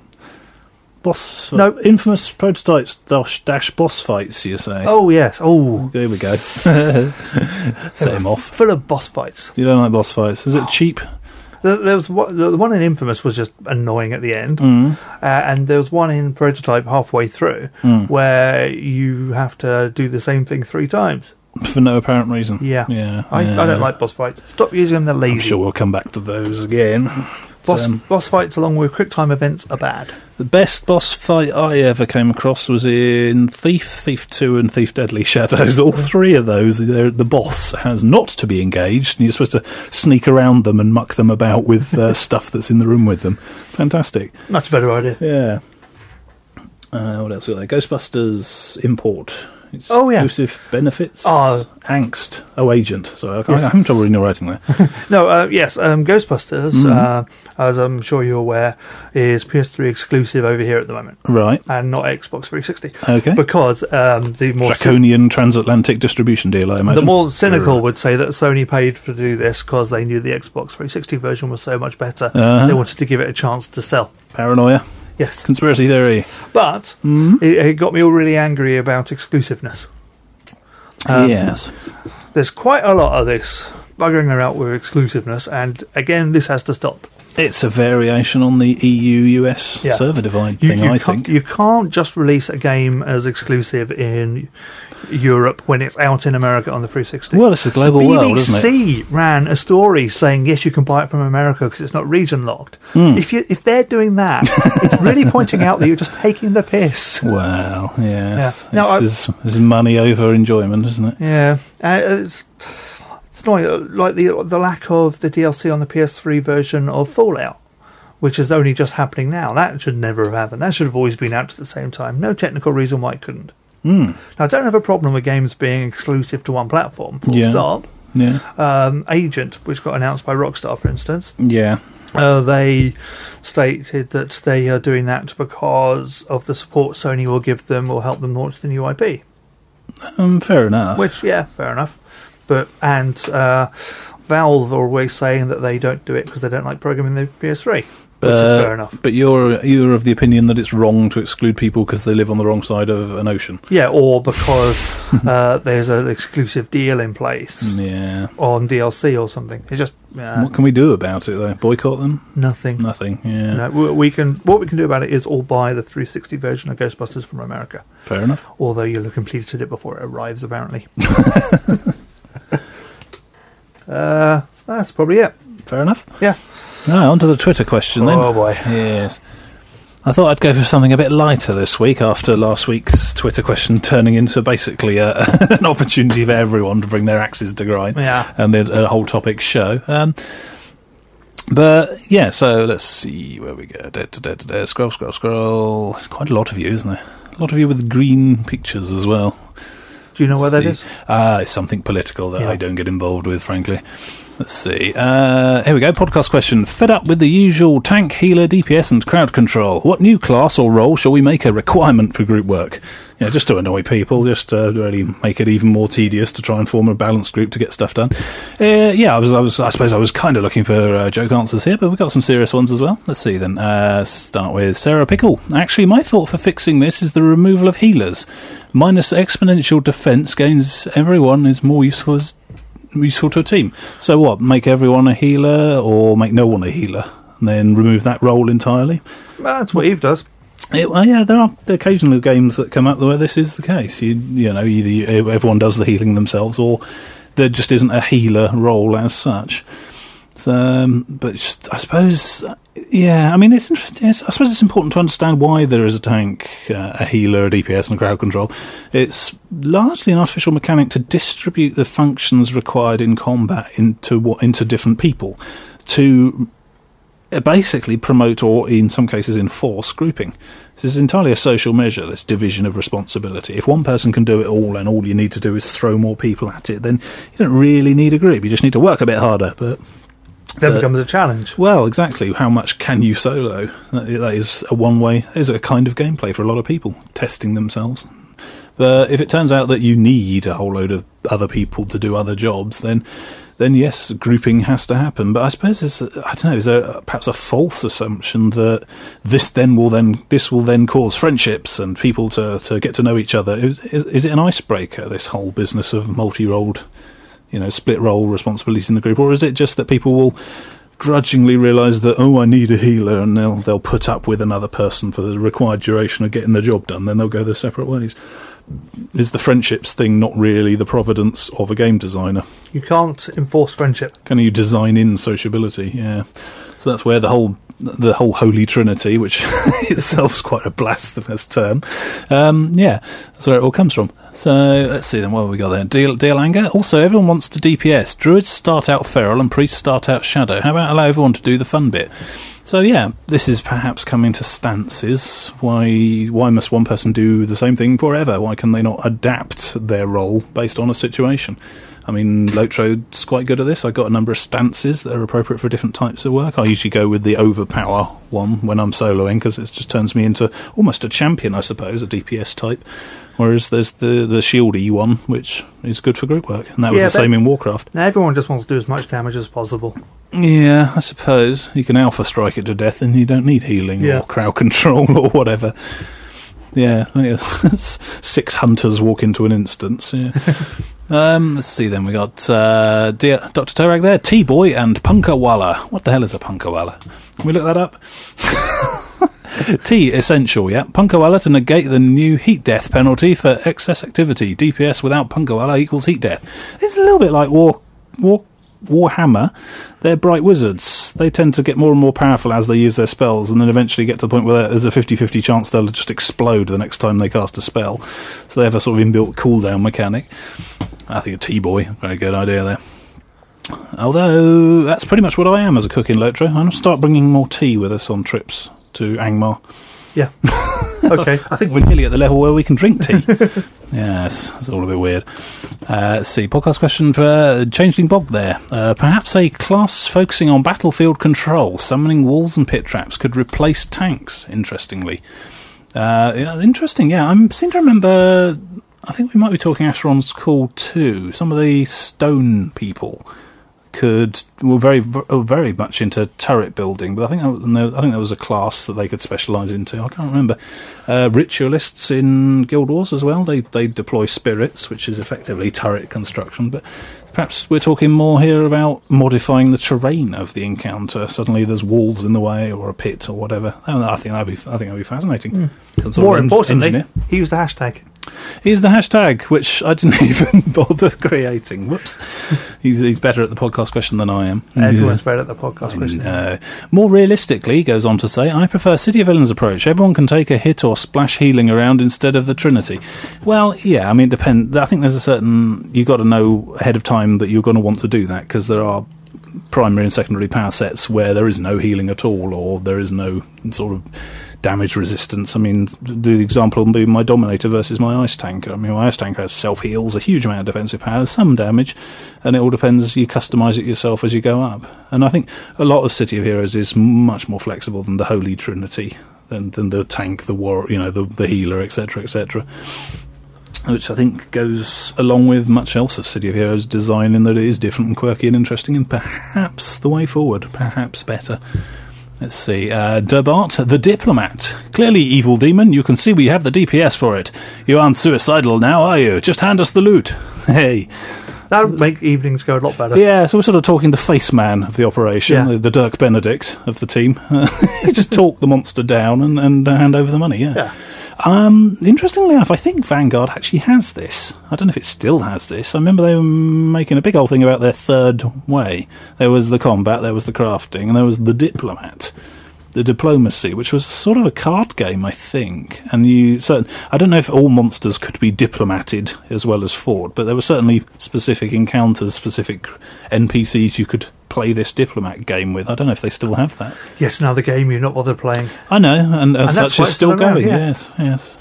No. Infamous prototypes dash boss fights, you say? Oh, yes. Oh. There we go. Set him off. Full of boss fights. You don't like boss fights? Is it cheap? The one in Infamous was just annoying at the end. And there was one in Prototype halfway through where you have to do the same thing 3 times. For no apparent reason. Yeah. I don't like boss fights. Stop using them, they're lazy. I'm sure we'll come back to those again. Boss fights along with QuickTime events are bad. The best boss fight I ever came across was in Thief 2 and Thief Deadly Shadows. All 3 of those, the boss has not to be engaged, and you're supposed to sneak around them and muck them about with stuff that's in the room with them. Fantastic. Much better idea. Yeah. What else we got there? Ghostbusters Import. Exclusive benefits. Angst. Agent. Sorry, I'm having trouble reading your writing there. Yes. Ghostbusters, as I'm sure you're aware, is PS3 exclusive over here at the moment. Right. And not Xbox 360. Okay. Because the more... draconian transatlantic distribution deal, I imagine. The more cynical would say that Sony paid to do this because they knew the Xbox 360 version was so much better. They wanted to give it a chance to sell. Paranoia. Yes. Conspiracy theory. But it got me all really angry about exclusiveness. Yes. There's quite a lot of this buggering around with exclusiveness, and again, this has to stop. It's a variation on the EU-US server divide thing, I think. You can't just release a game as exclusive in Europe when it's out in America on the 360. Well, it's a global world, isn't it? BBC ran a story saying, yes, you can buy it from America because it's not region locked. If they're doing that, it's really pointing out that you're just taking the piss. Well, yes. Yeah. This is money over enjoyment, isn't it? Yeah. It's annoying, like the lack of the DLC on the PS3 version of Fallout, which is only just happening now. That should never have happened. That should have always been out at the same time. No technical reason why it couldn't. Now, I don't have a problem with games being exclusive to one platform, full stop. Yeah. Agent, which got announced by Rockstar, for instance. Yeah. They stated that they are doing that because of the support Sony will give them will help them launch the new IP. Fair enough. Which, fair enough. Valve are always saying that they don't do it because they don't like programming the PS3. Which is fair enough. But you're of the opinion that it's wrong to exclude people because they live on the wrong side of an ocean. Yeah, or because there's an exclusive deal in place. Yeah. On DLC or something. It's just. What can we do about it though? Boycott them? Nothing. Yeah. No, what we can do about it is all buy the 360 version of Ghostbusters from America. Fair enough. Although you'll have completed it before it arrives, apparently. That's probably it. Fair enough. Yeah. Now, on to the Twitter question then. Oh boy. Yes. I thought I'd go for something a bit lighter this week after last week's Twitter question turning into basically an opportunity for everyone to bring their axes to grind. Yeah. And then a whole topic show. But, yeah, so let's see where we go. Scroll. There's quite a lot of you, isn't there? A lot of you with green pictures as well. Do you know where that is? It's something political that I don't get involved with, frankly. Let's see. Here we go. Podcast question. Fed up with the usual tank, healer, DPS and crowd control. What new class or role shall we make a requirement for group work? Yeah, just to annoy people, just to really make it even more tedious to try and form a balanced group to get stuff done. I suppose I was kind of looking for joke answers here, but we've got some serious ones as well. Let's see then. Start with Sarah Pickle. Actually, my thought for fixing this is the removal of healers. Minus exponential defense gains everyone is more useful to a team. So what, make everyone a healer or make no one a healer and then remove that role entirely? Well, that's what Eve does. There are occasional games that come up where this is the case. Either everyone does the healing themselves or there just isn't a healer role as such. But I suppose, it's interesting. I suppose it's important to understand why there is a tank, a healer, a DPS, and a crowd control. It's largely an artificial mechanic to distribute the functions required in combat into different people, to basically promote or, in some cases, enforce grouping. This is entirely a social measure, this division of responsibility. If one person can do it all and all you need to do is throw more people at it, then you don't really need a group. You just need to work a bit harder. But then becomes a challenge. Well, exactly. How much can you solo? That is a one-way, is a kind of gameplay for a lot of people, testing themselves. But if it turns out that you need a whole load of other people to do other jobs, then yes, grouping has to happen. But I suppose is there perhaps a false assumption that this will then cause friendships and people to get to know each other? Is it an icebreaker, this whole business of multi-rolled, split role responsibilities in the group, or is it just that people will grudgingly realise that, I need a healer, and they'll put up with another person for the required duration of getting the job done, then they'll go their separate ways? Is the friendships thing not really the providence of a game designer? You can't enforce friendship. Can you design in sociability? Yeah. So that's where the whole Holy Trinity, which itself is quite a blasphemous term, that's where it all comes from. So let's see then, what have we got there? Deal anger. Also, everyone wants to DPS. Druids start out feral and priests start out shadow. How about allow everyone to do the fun bit? So yeah, this is perhaps coming to stances. Why must one person do the same thing forever? Why can they not adapt their role based on a situation? I mean, Lotro's quite good at this. I've got a number of stances that are appropriate for different types of work. I usually go with the overpower one when I'm soloing, because it just turns me into almost a champion, I suppose, a DPS type. Whereas there's the shieldy one, which is good for group work. And that was the same in Warcraft. Now everyone just wants to do as much damage as possible. Yeah, I suppose. You can alpha strike it to death and you don't need healing or crowd control or whatever. Yeah, 6 hunters walk into an instance. Yeah. Let's see then, we got Dr. Torag there, T-Boy and Punkawalla. What the hell is a Punkawalla? Can we look that up? T, essential, yeah. Punkawalla to negate the new heat death penalty for excess activity. DPS without Punkawalla equals heat death. It's a little bit like Warhammer. They're bright wizards. They tend to get more and more powerful as they use their spells, and then eventually get to the point where there's a 50-50 chance they'll just explode the next time they cast a spell. So they have a sort of inbuilt cooldown mechanic. I think a T-Boy, very good idea there. Although, that's pretty much what I am as a cook in Lotro. I'm going to start bringing more tea with us on trips to Angmar. Yeah. Okay. I think we're nearly at the level where we can drink tea. Yes, it's all a bit weird. Let's see, podcast question for Changeling Bob there. Perhaps a class focusing on battlefield control, summoning walls and pit traps, could replace tanks, interestingly. Interesting, yeah. I seem to remember, I think we might be talking Asheron's Call 2. Some of the stone people were very much into turret building, but I think there was a class that they could specialise into. I can't remember. Ritualists in Guild Wars as well. They deploy spirits, which is effectively turret construction. But perhaps we're talking more here about modifying the terrain of the encounter. Suddenly, there's walls in the way, or a pit, or whatever. I think that'd be fascinating. More importantly, he used the hashtag. Here's the hashtag, which I didn't even bother creating. Whoops. He's better at the podcast question than I am. Everyone's better at the podcast question. More realistically, he goes on to say, I prefer City of Villains approach. Everyone can take a hit or splash healing around instead of the Trinity. Well, yeah, I mean, it depends. I think there's a certain... You've got to know ahead of time that you're going to want to do that, because there are primary and secondary power sets where there is no healing at all, or there is no sort of damage resistance. I mean, the example would be my Dominator versus my Ice Tanker. I mean, my Ice Tanker has self-heals, a huge amount of defensive power, some damage, and it all depends. You customise it yourself as you go up. And I think a lot of City of Heroes is much more flexible than the Holy Trinity, than the tank, the warrior, the healer, etc., etc. Which I think goes along with much else of City of Heroes design, in that it is different and quirky and interesting, and perhaps the way forward, perhaps better. Let's see, Durbart, the Diplomat. Clearly, evil demon, you can see we have the DPS for it. You aren't suicidal now, are you? Just hand us the loot. Hey. That would make evenings go a lot better. Yeah, so we're sort of talking the face man of the operation, the Dirk Benedict of the team. You just talk the monster down and hand over the money, yeah. Interestingly enough, I think Vanguard actually has this. I don't know if it still has this. I remember they were making a big old thing about their third way. There was the combat, there was the crafting, and there was the Diplomat. the Diplomacy, which was sort of a card game, I think. And I don't know if all monsters could be diplomated as well as fought, but there were certainly specific encounters, specific NPCs you could play this diplomat game with. I don't know if they still have that. Yes, now the game you're not bothered playing. I know, and as such it's still going. Yes.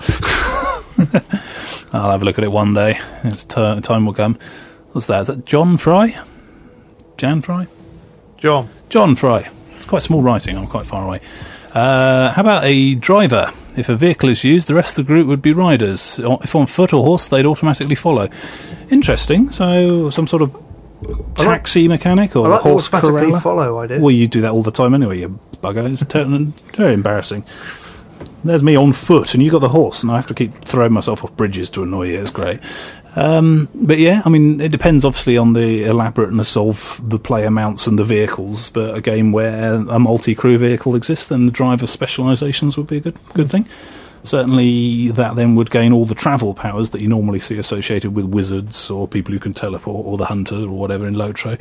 I'll have a look at it one day. Time will come. What's that? Is that John Fry? Jan Fry? John Fry. It's quite small writing. I'm quite far away. How about a driver? If a vehicle is used, the rest of the group would be riders. If on foot or horse, they'd automatically follow. Interesting. So some sort of taxi mechanic or horse corraller? Follow, I did. Well, you do that all the time anyway, you bugger. It's very embarrassing. There's me on foot, and you got the horse, and I have to keep throwing myself off bridges to annoy you. It's great. But yeah, I mean, it depends obviously on the elaborateness of the player mounts and the vehicles, but a game where a multi-crew vehicle exists, then the driver specialisations would be a good thing. Certainly that then would gain all the travel powers that you normally see associated with wizards or people who can teleport or the hunter or whatever in Lotro.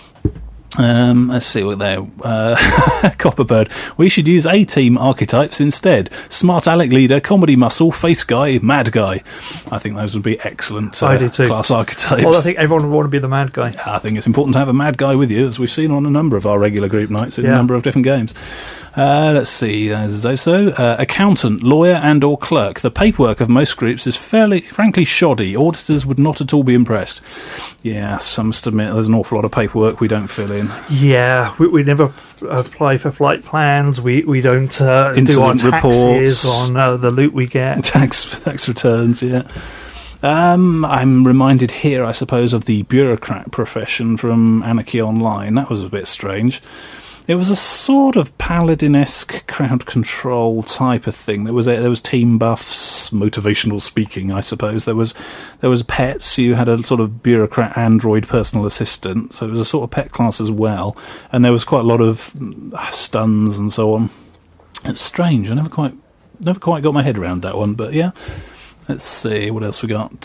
Let's see what there. Copperbird. We should use A-team archetypes instead. Smart Alec leader, comedy muscle, face guy, mad guy. I think those would be excellent class archetypes. Well, I think everyone would want to be the mad guy. I think it's important to have a mad guy with you, as we've seen on a number of our regular group nights in a number of different games. Let's see. Zoso. Accountant, lawyer and or clerk. The paperwork of most groups is frankly shoddy. Auditors would not at all be impressed. Yes, I must admit there's an awful lot of paperwork we don't fill in. Yeah, we never apply for flight plans. We don't do our taxes reports on the loot we get. Tax returns, yeah. I'm reminded here, I suppose, of the bureaucrat profession from Anarchy Online. That was a bit strange. It was a sort of paladin-esque crowd control type of thing. There was team buffs, motivational speaking, I suppose. There was pets. You had a sort of bureaucrat android personal assistant, so it was a sort of pet class as well. And there was quite a lot of stuns and so on. It was strange. I never quite got my head around that one, but yeah. Let's see, what else we got?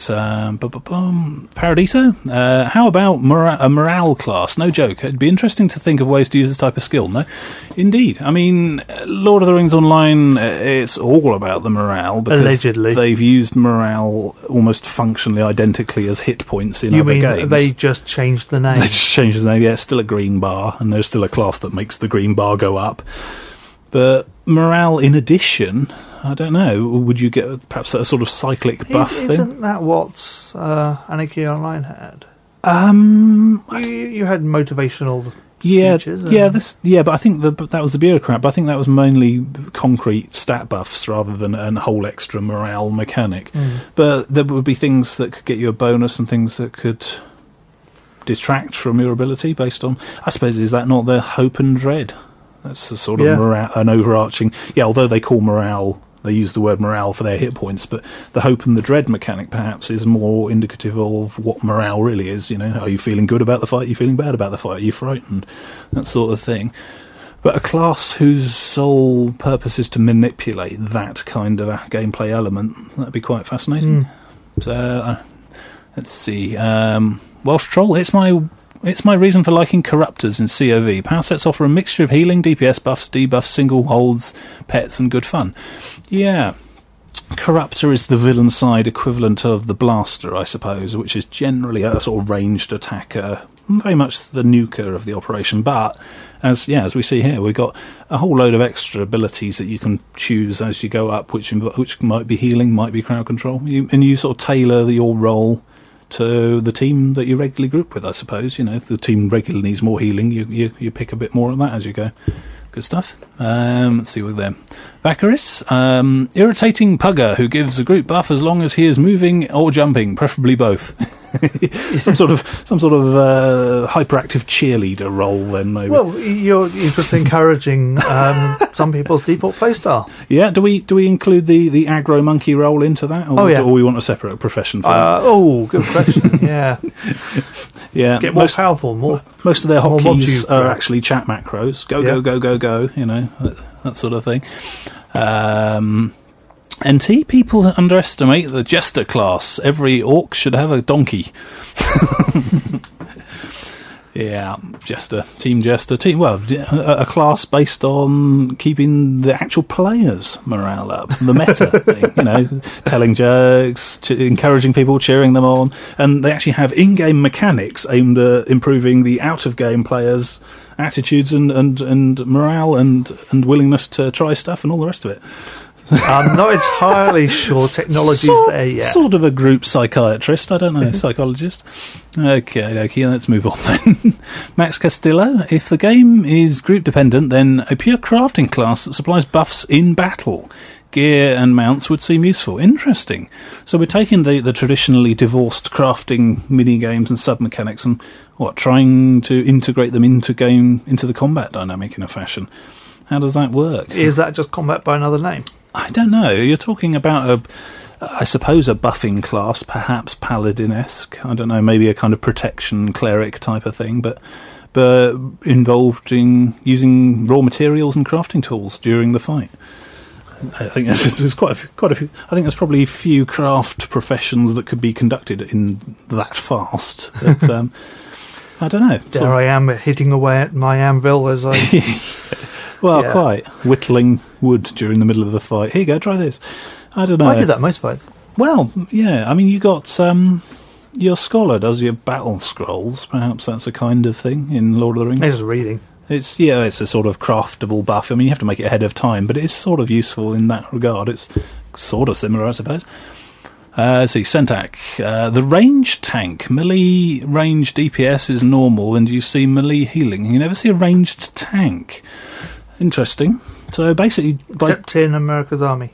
Paradiso? How about a morale class? No joke. It'd be interesting to think of ways to use this type of skill, no? Indeed. I mean, Lord of the Rings Online, it's all about the morale. Because allegedly. They've used morale almost functionally identically as hit points in other games. They just changed the name? They just changed the name, yeah. It's still a green bar, and there's still a class that makes the green bar go up. But morale, in addition, I don't know, would you get perhaps a sort of cyclic buff thing? Isn't that what Anarchy Online had? You had motivational speeches. But I think that was the bureaucrat, but I think that was mainly concrete stat buffs rather than a whole extra morale mechanic. But there would be things that could get you a bonus and things that could detract from your ability based on, I suppose, is that not the hope and dread? That's a sort of an overarching... Yeah, although they call morale... They use the word morale for their hit points, but the hope and the dread mechanic perhaps is more indicative of what morale really is. You know, are you feeling good about the fight? Are you feeling bad about the fight? Are you frightened? That sort of thing. But a class whose sole purpose is to manipulate that kind of a gameplay element, that'd be quite fascinating. So, let's see. Welsh Troll, it's my reason for liking Corruptors in COV. Power sets offer a mixture of healing, DPS buffs, debuffs, single holds, pets, and good fun. Yeah. Corruptor is the villain side equivalent of the Blaster, I suppose, which is generally a sort of ranged attacker, very much the nuker of the operation. But, as we see here, we've got a whole load of extra abilities that you can choose as you go up, which might be healing, might be crowd control. And you sort of tailor your role to the team that you regularly group with, I suppose. You know, if the team regularly needs more healing, you pick a bit more of that as you go. Good stuff. Let's see what there. Vacaris, irritating pugger who gives a group buff as long as he is moving or jumping, preferably both. some sort of hyperactive cheerleader role then, maybe. Well, you're just encouraging some people's default playstyle. Yeah, do we include the aggro monkey role into that, or we want a separate profession for that? Good question. Yeah, yeah. Get more powerful. Most of their hotkeys are actually chat macros. Go. You know, that sort of thing. NT, people underestimate the Jester class. Every orc should have a donkey. Yeah. Jester, Team Jester, a class based on keeping the actual players' morale up, the meta thing, telling jokes, encouraging people, cheering them on, and they actually have in-game mechanics aimed at improving the out-of-game players' attitudes and morale and willingness to try stuff and all the rest of it. I'm not entirely sure technology's there yet. Sort of a group psychiatrist, I don't know, psychologist. Okay, let's move on then. Max Castillo, if the game is group dependent, then a pure crafting class that supplies buffs in battle, gear and mounts would seem useful. Interesting. So we're taking the traditionally divorced crafting mini-games and sub-mechanics and trying to integrate them into the combat dynamic in a fashion. How does that work? Is that just combat by another name? I don't know. You're talking about I suppose a buffing class, perhaps paladin-esque. I don't know, maybe a kind of protection cleric type of thing, but involved in using raw materials and crafting tools during the fight. I think there's quite a few. I think there's probably few craft professions that could be conducted in that fast. But I don't know. There I am hitting away at my anvil as I. Well, quite. Whittling wood during the middle of the fight. Here you go, try this. I don't know. I do that most fights. Well, yeah. I mean, you got your scholar does your battle scrolls. Perhaps that's a kind of thing in Lord of the Rings. It's reading. It's a sort of craftable buff. I mean, you have to make it ahead of time, but it is sort of useful in that regard. It's sort of similar, I suppose. Let's see, Sentak. The range tank. Melee range DPS is normal, and you see melee healing. You never see a ranged tank. Interesting. So basically... Except in America's Army.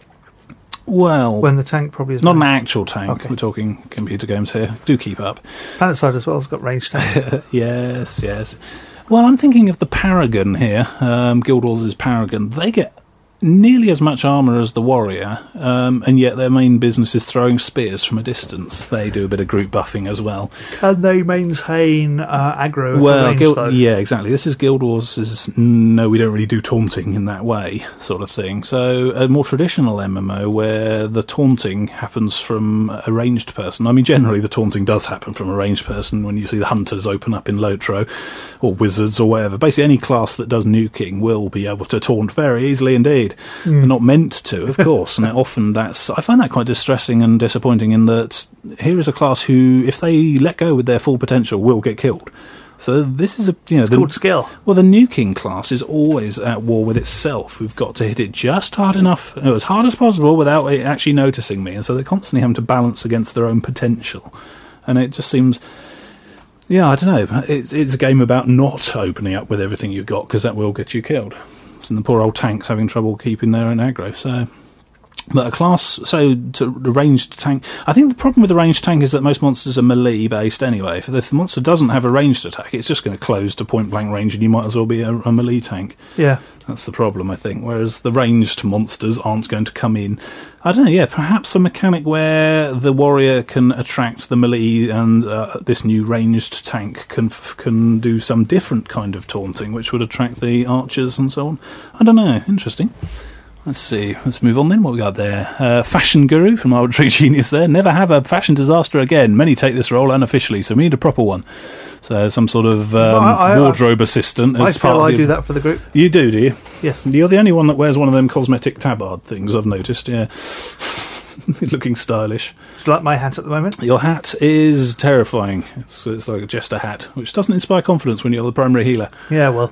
Well... When the tank probably is... Not an actual tank. Okay. We're talking computer games here. Do keep up. PlanetSide as well has got ranged tanks. Yes. Well, I'm thinking of the Paragon here. Guild Wars' Paragon. They get nearly as much armour as the Warrior, and yet their main business is throwing spears from a distance. They do a bit of group buffing as well. Can they maintain aggro? Well, yeah, exactly. This is Guild Wars' no, we don't really do taunting in that way sort of thing. So a more traditional MMO where the taunting happens from a ranged person. I mean, generally the taunting does happen from a ranged person when you see the hunters open up in Lotro, or wizards or whatever. Basically any class that does nuking will be able to taunt very easily indeed. They're not meant to, of course, and often I find that quite distressing and disappointing in that here is a class who, if they let go with their full potential, will get killed. So this is it's called skill. Well, the nuking class is always at war with itself. We've got to hit it just hard enough, as hard as possible, without it actually noticing me, and so they're constantly having to balance against their own potential, and it just seems... Yeah, I don't know. It's a game about not opening up with everything you've got, because that will get you killed. And the poor old tank's having trouble keeping their own aggro. But a class, to the ranged tank... I think the problem with the ranged tank is that most monsters are melee-based anyway. If the monster doesn't have a ranged attack, it's just going to close to point-blank range, and you might as well be a melee tank. Yeah. That's the problem, I think. Whereas the ranged monsters aren't going to come in. I don't know, yeah, perhaps a mechanic where the warrior can attract the melee and this new ranged tank can do some different kind of taunting, which would attract the archers and so on. I don't know, interesting. Let's see, let's move on then. What we got there? Fashion Guru from Arbitrary Genius there. Never have a fashion disaster again. Many take this role unofficially, so we need a proper one. So some sort of wardrobe assistant. I feel I do that for the group. You do you? Yes. You're the only one that wears one of them cosmetic tabard things, I've noticed, yeah. Looking stylish. Do you like my hat at the moment? Your hat is terrifying. It's like a jester hat, which doesn't inspire confidence when you're the primary healer. Yeah, well.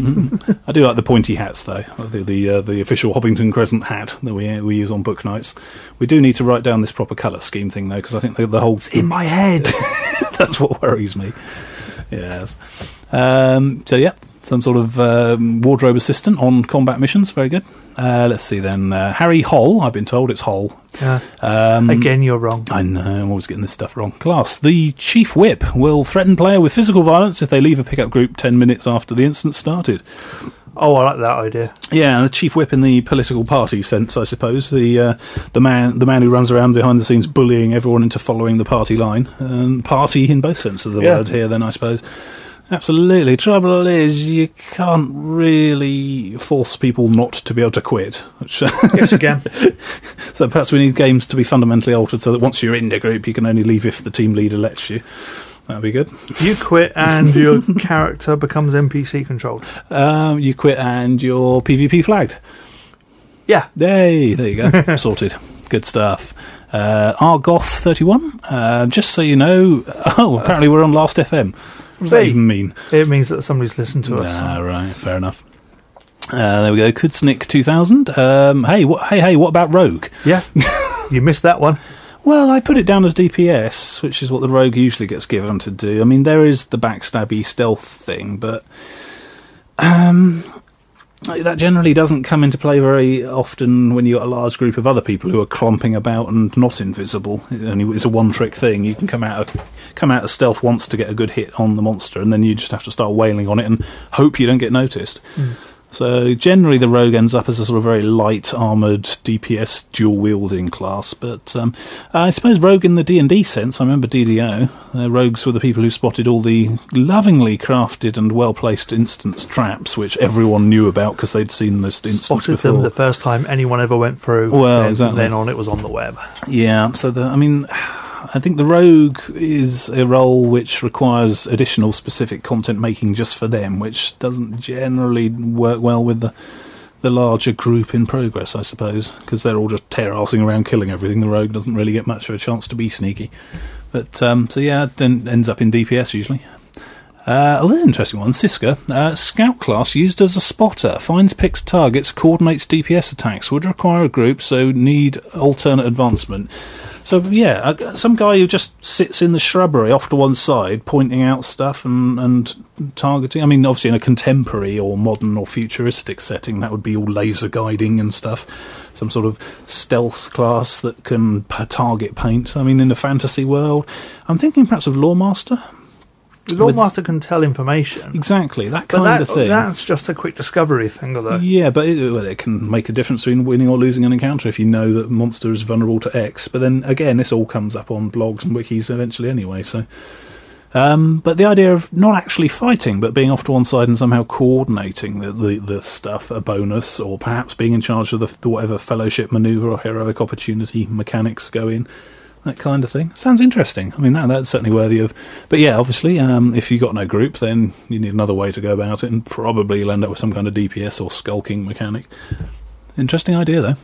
I do like the pointy hats, though. The official Hoppington Crescent hat that we use on book nights. We do need to write down this proper colour scheme thing, though, because I think the whole... It's in my head! That's what worries me. Yes. So, yeah. Some sort of wardrobe assistant on combat missions. Very good. Let's see then. Harry Holl. I've been told it's Holl. Yeah. Again, you're wrong. I know. I'm always getting this stuff wrong. Class. The Chief Whip will threaten player with physical violence if they leave a pickup group 10 minutes after the incident started. Oh, I like that idea. Yeah, the Chief Whip in the political party sense, I suppose. The man who runs around behind the scenes bullying everyone into following the party line. Party in both senses of the word here, then, I suppose. Absolutely. Trouble is, you can't really force people not to be able to quit. Yes, you can. So perhaps we need games to be fundamentally altered so that once you're in the group, you can only leave if the team leader lets you. That'd be good. You quit and your character becomes NPC controlled. You quit and your PvP flagged. Yeah. Yay, there you go. Sorted. Good stuff. Argoth31, just so you know, apparently we're on Last FM. What does that even mean? It means that somebody's listened to us. Right, fair enough. There we go. Kudsnik2000. Hey, what about Rogue? Yeah, you missed that one. Well, I put it down as DPS, which is what the Rogue usually gets given to do. I mean, there is the backstabby stealth thing, but that generally doesn't come into play very often when you've got a large group of other people who are clomping about and not invisible. It's a one-trick thing. You can come out of stealth once to get a good hit on the monster, and then you just have to start wailing on it and hope you don't get noticed. So generally the Rogue ends up as a sort of very light armoured DPS dual-wielding class, but I suppose Rogue in the D&D sense, I remember DDO, Rogues were the people who spotted all the lovingly crafted and well-placed instance traps, which everyone knew about because they'd seen this instance before. Spotted them the first time anyone ever went through, exactly. Then on it was on the web. Yeah, so I think the Rogue is a role which requires additional specific content making just for them, which doesn't generally work well with the larger group in progress, I suppose, because they're all just tear-arsing around killing everything. The Rogue doesn't really get much of a chance to be sneaky. But, it ends up in DPS usually. This is an interesting one. Siska, scout class used as a spotter, finds, picks targets, coordinates DPS attacks, would require a group, so need alternate advancement. So, some guy who just sits in the shrubbery off to one side, pointing out stuff and targeting. I mean, obviously in a contemporary or modern or futuristic setting, that would be all laser guiding and stuff. Some sort of stealth class that can target paint. I mean, in the fantasy world, I'm thinking perhaps of Lawmaster. The Lawmaster can tell information. Exactly, that kind of thing. That's just a quick discovery thing, although. Yeah, but it can make a difference between winning or losing an encounter if you know that the monster is vulnerable to X. But then, again, this all comes up on blogs and wikis eventually anyway, so. But the idea of not actually fighting, but being off to one side and somehow coordinating the stuff, a bonus, or perhaps being in charge of the whatever fellowship manoeuvre or heroic opportunity mechanics go in. That kind of thing. Sounds interesting. I mean, that's certainly worthy of. But yeah, obviously, if you've got no group, then you need another way to go about it, and probably you'll end up with some kind of DPS or skulking mechanic. Interesting idea,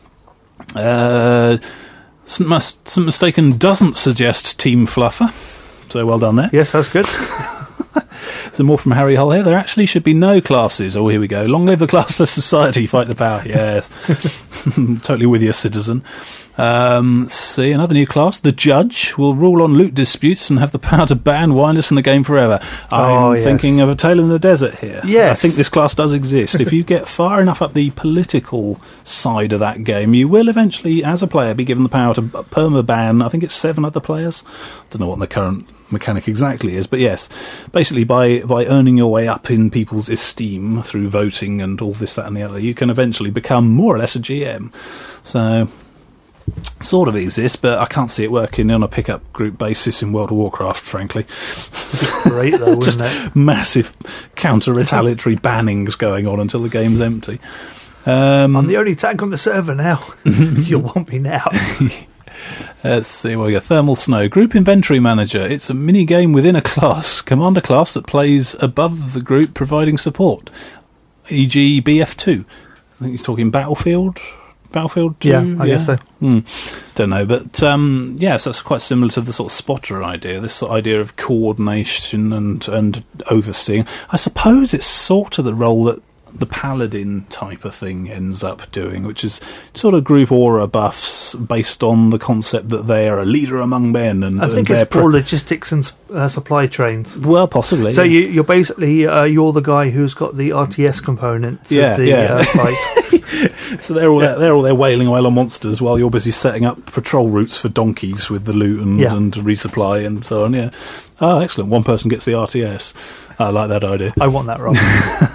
though. St. Mistaken doesn't suggest Team Fluffer, so well done there. Yes, that's good. Some more from Harry Hull here. There actually should be no classes. Oh, here we go. Long live the classless society, fight the power. Yes. Totally with you, citizen. See, another new class. The Judge will rule on loot disputes and have the power to ban wireless in the game forever. I'm thinking of A Tale in the Desert here. Yes. I think this class does exist. If you get far enough up the political side of that game, you will eventually, as a player, be given the power to perma-ban, I think it's 7 other players. I don't know what the current mechanic exactly is, but yes, basically by earning your way up in people's esteem through voting and all this, that and the other, you can eventually become more or less a GM. So sort of exists, but I can't see it working on a pickup group basis in World of Warcraft, frankly. Great though, just wouldn't it? Massive counter-retaliatory bannings going on until the game's empty. I'm the only tank on the server now. You'll want me now. Let's see what we got. Thermal Snow. Group Inventory Manager. It's a mini-game within a class. Commander class that plays above the group providing support. E.g. BF2. I think he's talking Battlefield 2? Yeah, I guess so. Don't know, but so that's quite similar to the sort of spotter idea, this sort of idea of coordination and overseeing. I suppose it's sort of the role that the paladin type of thing ends up doing, which is sort of group aura buffs based on the concept that they are a leader among men. And I think it's more logistics and supply trains. Well, possibly. So you're basically you're the guy who's got the RTS components of the fight. So they're all there wailing away on monsters while you're busy setting up patrol routes for donkeys with the loot and resupply and so on. Yeah. Oh, excellent. One person gets the RTS. I like that idea. I want that role.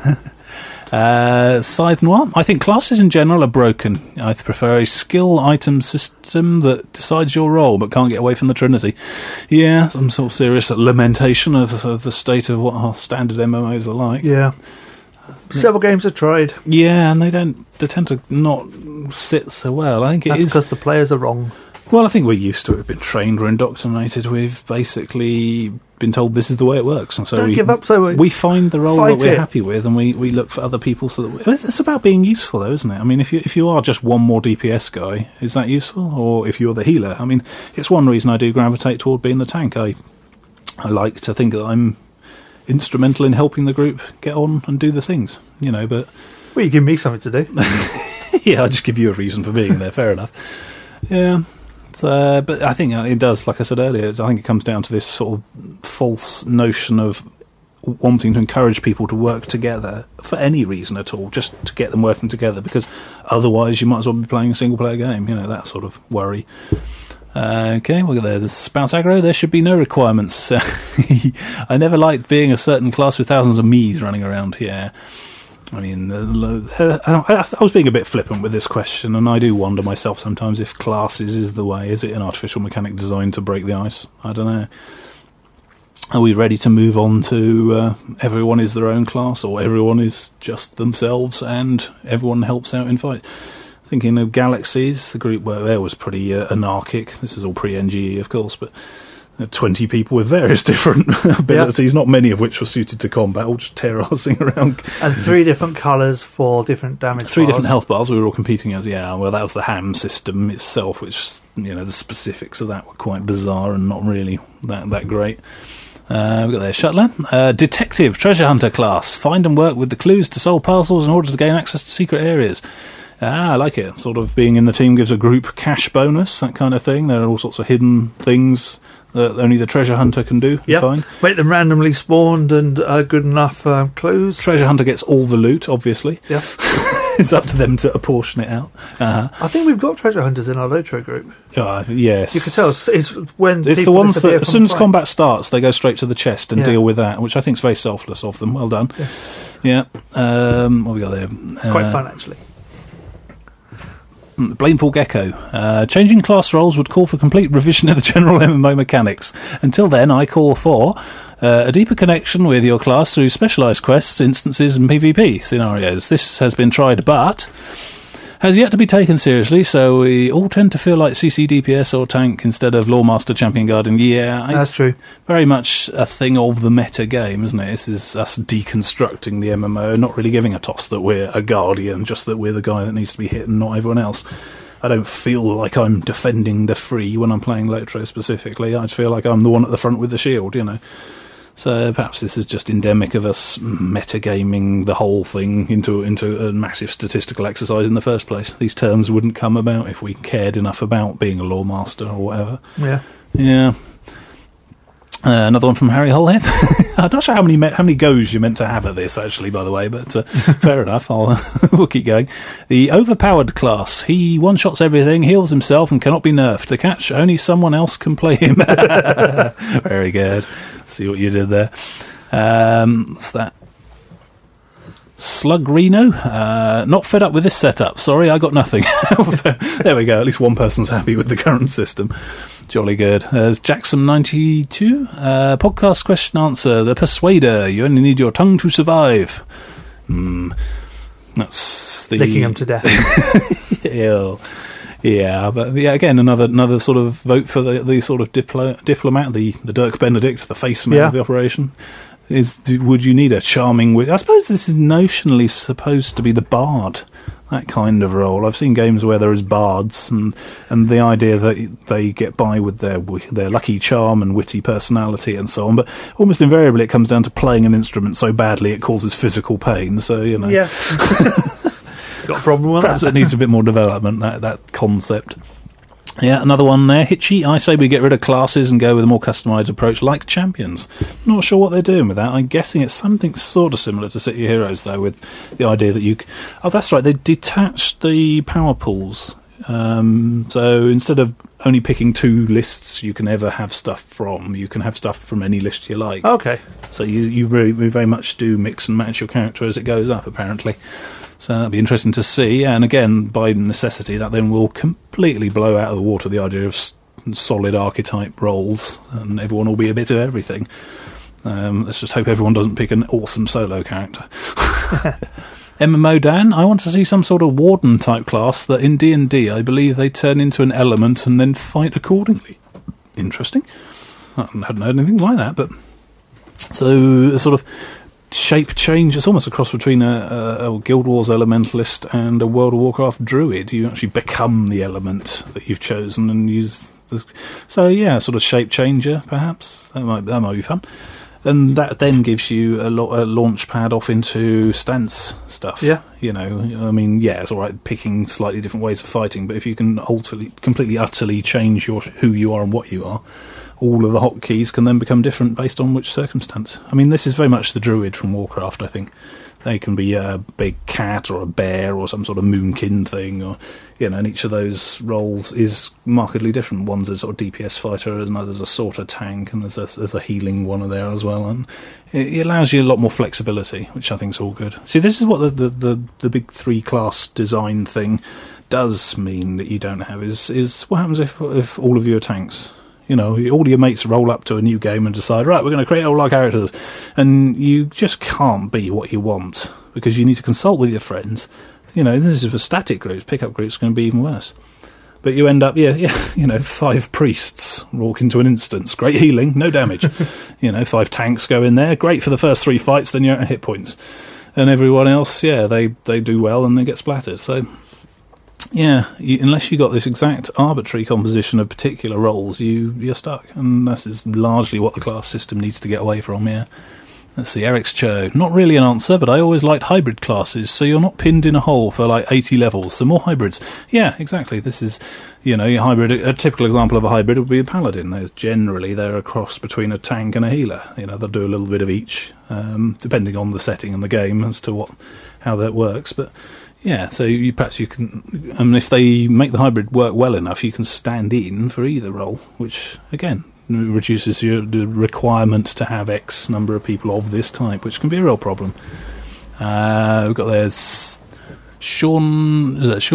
Scythe Noir. I think classes in general are broken. I prefer a skill item system that decides your role but can't get away from the Trinity. Yeah, some sort of serious lamentation of the state of what our standard MMOs are like. Yeah. Several games are tried. Yeah, and they tend to not sit so well. I think that's because the players are wrong. Well, I think we're used to it. We've been trained, we're indoctrinated. We've basically been told this is the way it works, and so Don't give up. So we find the role that we're happy with, and we look for other people. So that it's about being useful, though, isn't it? I mean, if you are just one more DPS guy, is that useful? Or if you're the healer, I mean, it's one reason I do gravitate toward being the tank. I like to think that I'm instrumental in helping the group get on and do the things, But well, you give me something to do. Yeah, I'll just give you a reason for being there. Fair enough. Yeah. But I think it does, like I said earlier, I think it comes down to this sort of false notion of wanting to encourage people to work together for any reason at all, just to get them working together, because otherwise you might as well be playing a single-player game, that sort of worry. Okay, we'll go there. The Spouse Aggro, there should be no requirements. I never liked being a certain class with thousands of me's running around here. I mean, I was being a bit flippant with this question, and I do wonder myself sometimes if classes is the way. Is it an artificial mechanic designed to break the ice? I don't know. Are we ready to move on to everyone is their own class, or everyone is just themselves and everyone helps out in fights? Thinking of Galaxies, the group there was pretty anarchic. This is all pre-NGE, of course, but 20 people with various different abilities, not many of which were suited to combat, all just terrorizing around. And 3 different colours for different damage 3 different health bars we were all competing as, well, that was the ham system itself, which, the specifics of that were quite bizarre and not really that great. We've got there, Shuttler. Detective, treasure hunter class. Find and work with the clues to solve puzzles in order to gain access to secret areas. I like it. Sort of being in the team gives a group cash bonus, that kind of thing. There are all sorts of hidden things that only the treasure hunter can do. Find. Make them randomly spawned and good enough clues. Treasure hunter gets all the loot, obviously. Yeah. It's up to them to apportion it out. I think we've got treasure hunters in our Lotro group. Yes. You can tell it's when it's the ones that, as soon as combat starts, they go straight to the chest and deal with that, which I think is very selfless of them. Well done. Yeah. What we got there? It's quite fun, actually. Blameful Gecko. Changing class roles would call for complete revision of the general MMO mechanics. Until then, I call for a deeper connection with your class through specialised quests, instances and PvP scenarios. This has been tried, but has yet to be taken seriously, so we all tend to feel like CC DPS or tank instead of Lawmaster Champion Guardian. Yeah, that's true. Very much a thing of the meta game, isn't it? This is us deconstructing the MMO, not really giving a toss that we're a Guardian, just that we're the guy that needs to be hit and not everyone else. I don't feel like I'm defending the free when I'm playing Lotro specifically. I feel like I'm the one at the front with the shield, So perhaps this is just endemic of us metagaming the whole thing into a massive statistical exercise in the first place. These terms wouldn't come about if we cared enough about being a Lawmaster or whatever. Yeah. Another one from Harry Holhip. I'm not sure how many goes you're meant to have at this, actually, by the way, but fair enough. We'll keep going. The overpowered class. He one-shots everything, heals himself, and cannot be nerfed. The catch, only someone else can play him. Very good. See what you did there. What's that? Slug Reno. Not fed up with this setup. Sorry, I got nothing. There we go. At least one person's happy with the current system. Jolly good. There's Jackson92. Podcast question answer. The Persuader. You only need your tongue to survive. That's the... Licking him to death. Yeah, but again, another sort of vote for the sort of diplomat, the Dirk Benedict, the face man of the operation. Would you need a charming witch? I suppose this is notionally supposed to be the bard, that kind of role. I've seen games where there is bards, and the idea that they get by with their lucky charm and witty personality and so on, but almost invariably it comes down to playing an instrument so badly it causes physical pain, so, Yeah. Got a problem with Perhaps it needs a bit more development, that concept. Yeah, another one there. Hitchy. I say we get rid of classes and go with a more customised approach like champions. Not sure what they're doing with that. I'm guessing it's something sort of similar to City Heroes, though, with the idea that you... Oh, that's right. They detached the power pools. So instead of only picking 2 lists you can ever have stuff from, you can have stuff from any list you like. Okay. So you very much do mix and match your character as it goes up, apparently. So that'll be interesting to see. And again, by necessity, that then will completely blow out of the water the idea of solid archetype roles, and everyone will be a bit of everything. Let's just hope everyone doesn't pick an awesome solo character. MMO Dan, I want to see some sort of warden type class that in D&D I believe they turn into an element and then fight accordingly. Interesting. I hadn't heard anything like that, but so a sort of shape change. It's almost a cross between a Guild Wars elementalist and a World of Warcraft druid. You actually become the element that you've chosen and use. So yeah, sort of shape changer, perhaps that might be fun. And that then gives you a launch pad off into stance stuff. Yeah. You know, I mean, yeah, it's all right picking slightly different ways of fighting, but if you can completely, utterly change who you are and what you are, all of the hotkeys can then become different based on which circumstance. I mean, this is very much the druid from Warcraft, I think. They can be a big cat or a bear or some sort of moonkin thing, or and each of those roles is markedly different. One's a sort of DPS fighter, and another's a sort of tank, and there's a healing one there as well. And it allows you a lot more flexibility, which I think is all good. See, this is what the big 3-class design thing does mean that you don't have is what happens if all of you are tanks. All your mates roll up to a new game and decide, right, we're going to create all our characters. And you just can't be what you want because you need to consult with your friends. This is for static groups. Pickup groups are going to be even worse. But you end up, 5 priests walk into an instance. Great healing, no damage. 5 tanks go in there. Great for the first 3 fights, then you're at hit points. And everyone else, they do well and they get splattered. So... yeah, unless you got this exact arbitrary composition of particular roles, you're stuck. And this is largely what the class system needs to get away from, yeah. Let's see, Eric's Cho. Not really an answer, but I always liked hybrid classes, so you're not pinned in a hole for like 80 levels. So more hybrids. Yeah, exactly. This is, your hybrid. A typical example of a hybrid would be a paladin. They're a cross between a tank and a healer. They'll do a little bit of each, depending on the setting and the game as to how that works. But... yeah, so perhaps you can... if they make the hybrid work well enough, you can stand in for either role, which, again, reduces the requirement to have X number of people of this type, which can be a real problem. We've got there's Sean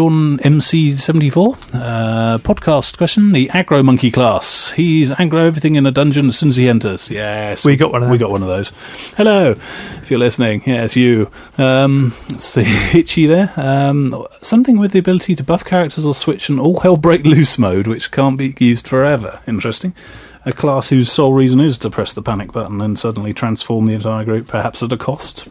MC74 podcast question. The aggro monkey class. He's aggro everything in a dungeon as soon as he enters. Yes, we got one of those. Hello, if you're listening. Yes, you. Let's see, Hitchy there. Something with the ability to buff characters or switch an all hell break loose mode, which can't be used forever. Interesting. A class whose sole reason is to press the panic button and suddenly transform the entire group, perhaps at a cost.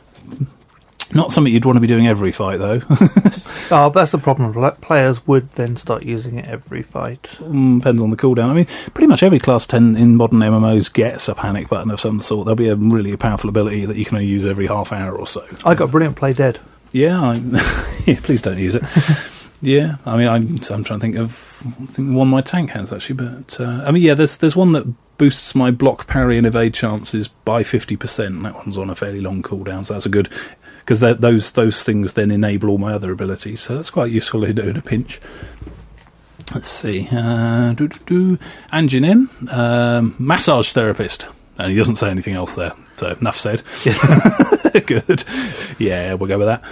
Not something you'd want to be doing every fight, though. Oh, that's the problem. Players would then start using it every fight. Depends on the cooldown. I mean, pretty much every class 10 in modern MMOs gets a panic button of some sort. There'll be a really powerful ability that you can only use every half hour or so. I got brilliant play dead. Yeah, yeah, please don't use it. Yeah, I mean, I'm trying to think of one my tank has, actually. But, there's one that boosts my block, parry and evade chances by 50%. That one's on a fairly long cooldown, so that's a good... because those things then enable all my other abilities, so that's quite useful in a pinch. Let's see. Anjin M, massage therapist. And he doesn't say anything else there, so enough said. Yeah. Good. Yeah, we'll go with that.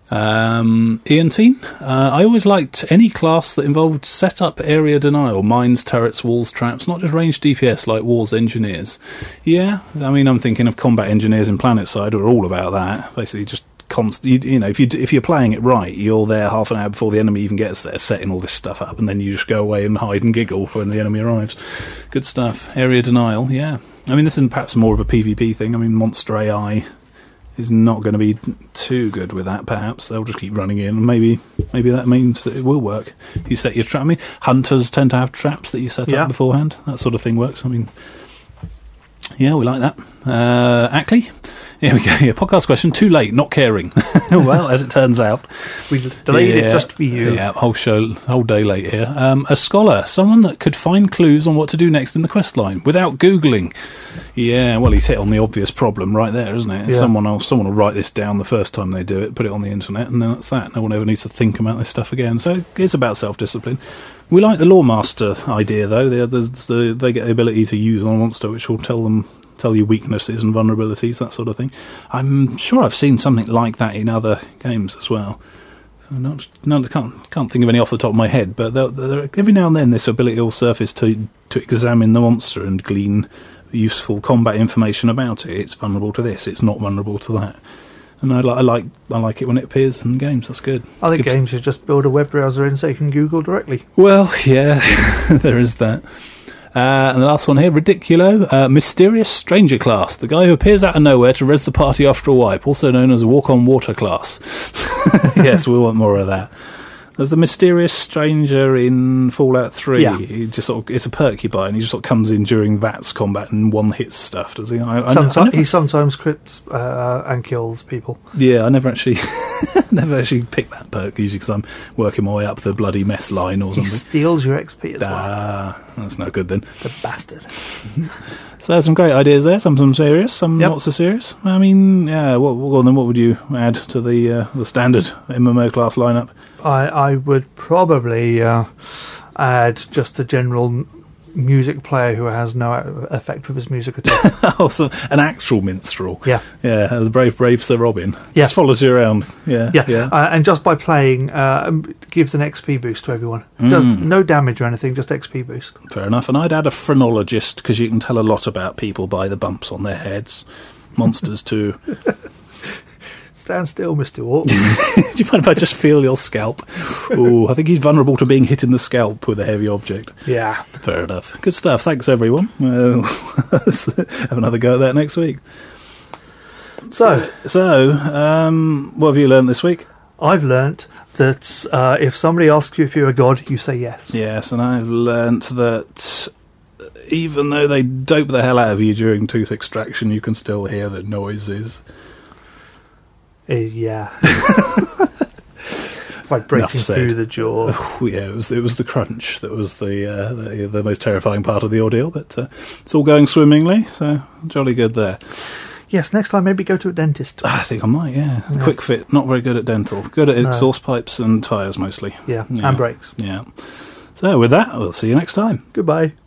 Ian Teen, I always liked any class that involved setup, area denial, mines, turrets, walls, traps, not just ranged DPS like Wars Engineers. Yeah, I mean, I'm thinking of combat engineers in PlanetSide who are all about that. Basically, just if you're playing it right, you're there half an hour before the enemy even gets there, setting all this stuff up, and then you just go away and hide and giggle for when the enemy arrives. Good stuff. Area denial, yeah. I mean, this is perhaps more of a PvP thing. I mean, Monster AI is not going to be too good with that, perhaps. They'll just keep running in. Maybe that means that it will work. If you set your trap. I mean, hunters tend to have traps that you set up beforehand. That sort of thing works. I mean, yeah, we like that. Ackley? Here we go. Yeah, podcast question. Too late, not caring. Well, as it turns out. We delayed it just for you. Yeah, whole day late here. A scholar, someone that could find clues on what to do next in the quest line without Googling. Yeah, well, he's hit on the obvious problem right there, isn't it? Yeah. Someone will write this down the first time they do it, put it on the internet, and then that's that. No one ever needs to think about this stuff again. So it's about self-discipline. We like the Lawmaster idea, though. They get the ability to use on a monster, which will tell you weaknesses and vulnerabilities, that sort of thing. I'm sure I've seen something like that in other games as well. I can't think of any off the top of my head, but every now and then this ability will surface to examine the monster and glean useful combat information about it. It's vulnerable to this, it's not vulnerable to that. And I like it when it appears in games. That's good. I think games should just build a web browser in so you can Google directly. Well, yeah, there is that. And the last one here, Ridiculo, Mysterious Stranger Class, the guy who appears out of nowhere to res the party after a wipe, also known as a walk-on-water class. Yes, we want more of that. There's the mysterious stranger in Fallout 3. Yeah. He just it's a porcupine. He just sort of comes in during VATS combat and one-hits stuff, does he? He sometimes crits and kills people. Yeah, I never actually picked that perk, usually because I'm working my way up the bloody mess line or something. He steals your XP as well. That's no good then. The bastard. So there's some great ideas there, some serious, some not so serious. I mean, yeah, what would you add to the standard MMO class lineup? I would probably add just a general music player who has no effect with his music at all. Oh, so an actual minstrel. Yeah. Yeah, the brave Sir Robin. Yeah. Just follows you around. Yeah. And just by playing, gives an XP boost to everyone. Does no damage or anything, just XP boost. Fair enough. And I'd add a phrenologist, because you can tell a lot about people by the bumps on their heads. Monsters too. Stand still, Mr. Orc. Do you mind if I just feel your scalp? Oh, I think he's vulnerable to being hit in the scalp with a heavy object. Yeah. Fair enough. Good stuff. Thanks, everyone. Have another go at that next week. So, what have you learned this week? I've learnt that if somebody asks you if you're a god, you say yes. Yes, and I've learnt that even though they dope the hell out of you during tooth extraction, you can still hear the noises. Yeah. Like breaking through the jaw. Oh, yeah, it was the crunch that was the most terrifying part of the ordeal, but it's all going swimmingly, so jolly good there. Yes, next time maybe go to a dentist. I think I might, yeah. Quick Fit, not very good at dental. Good at exhaust pipes and tyres mostly. Yeah, and brakes. Yeah. So with that, we'll see you next time. Goodbye.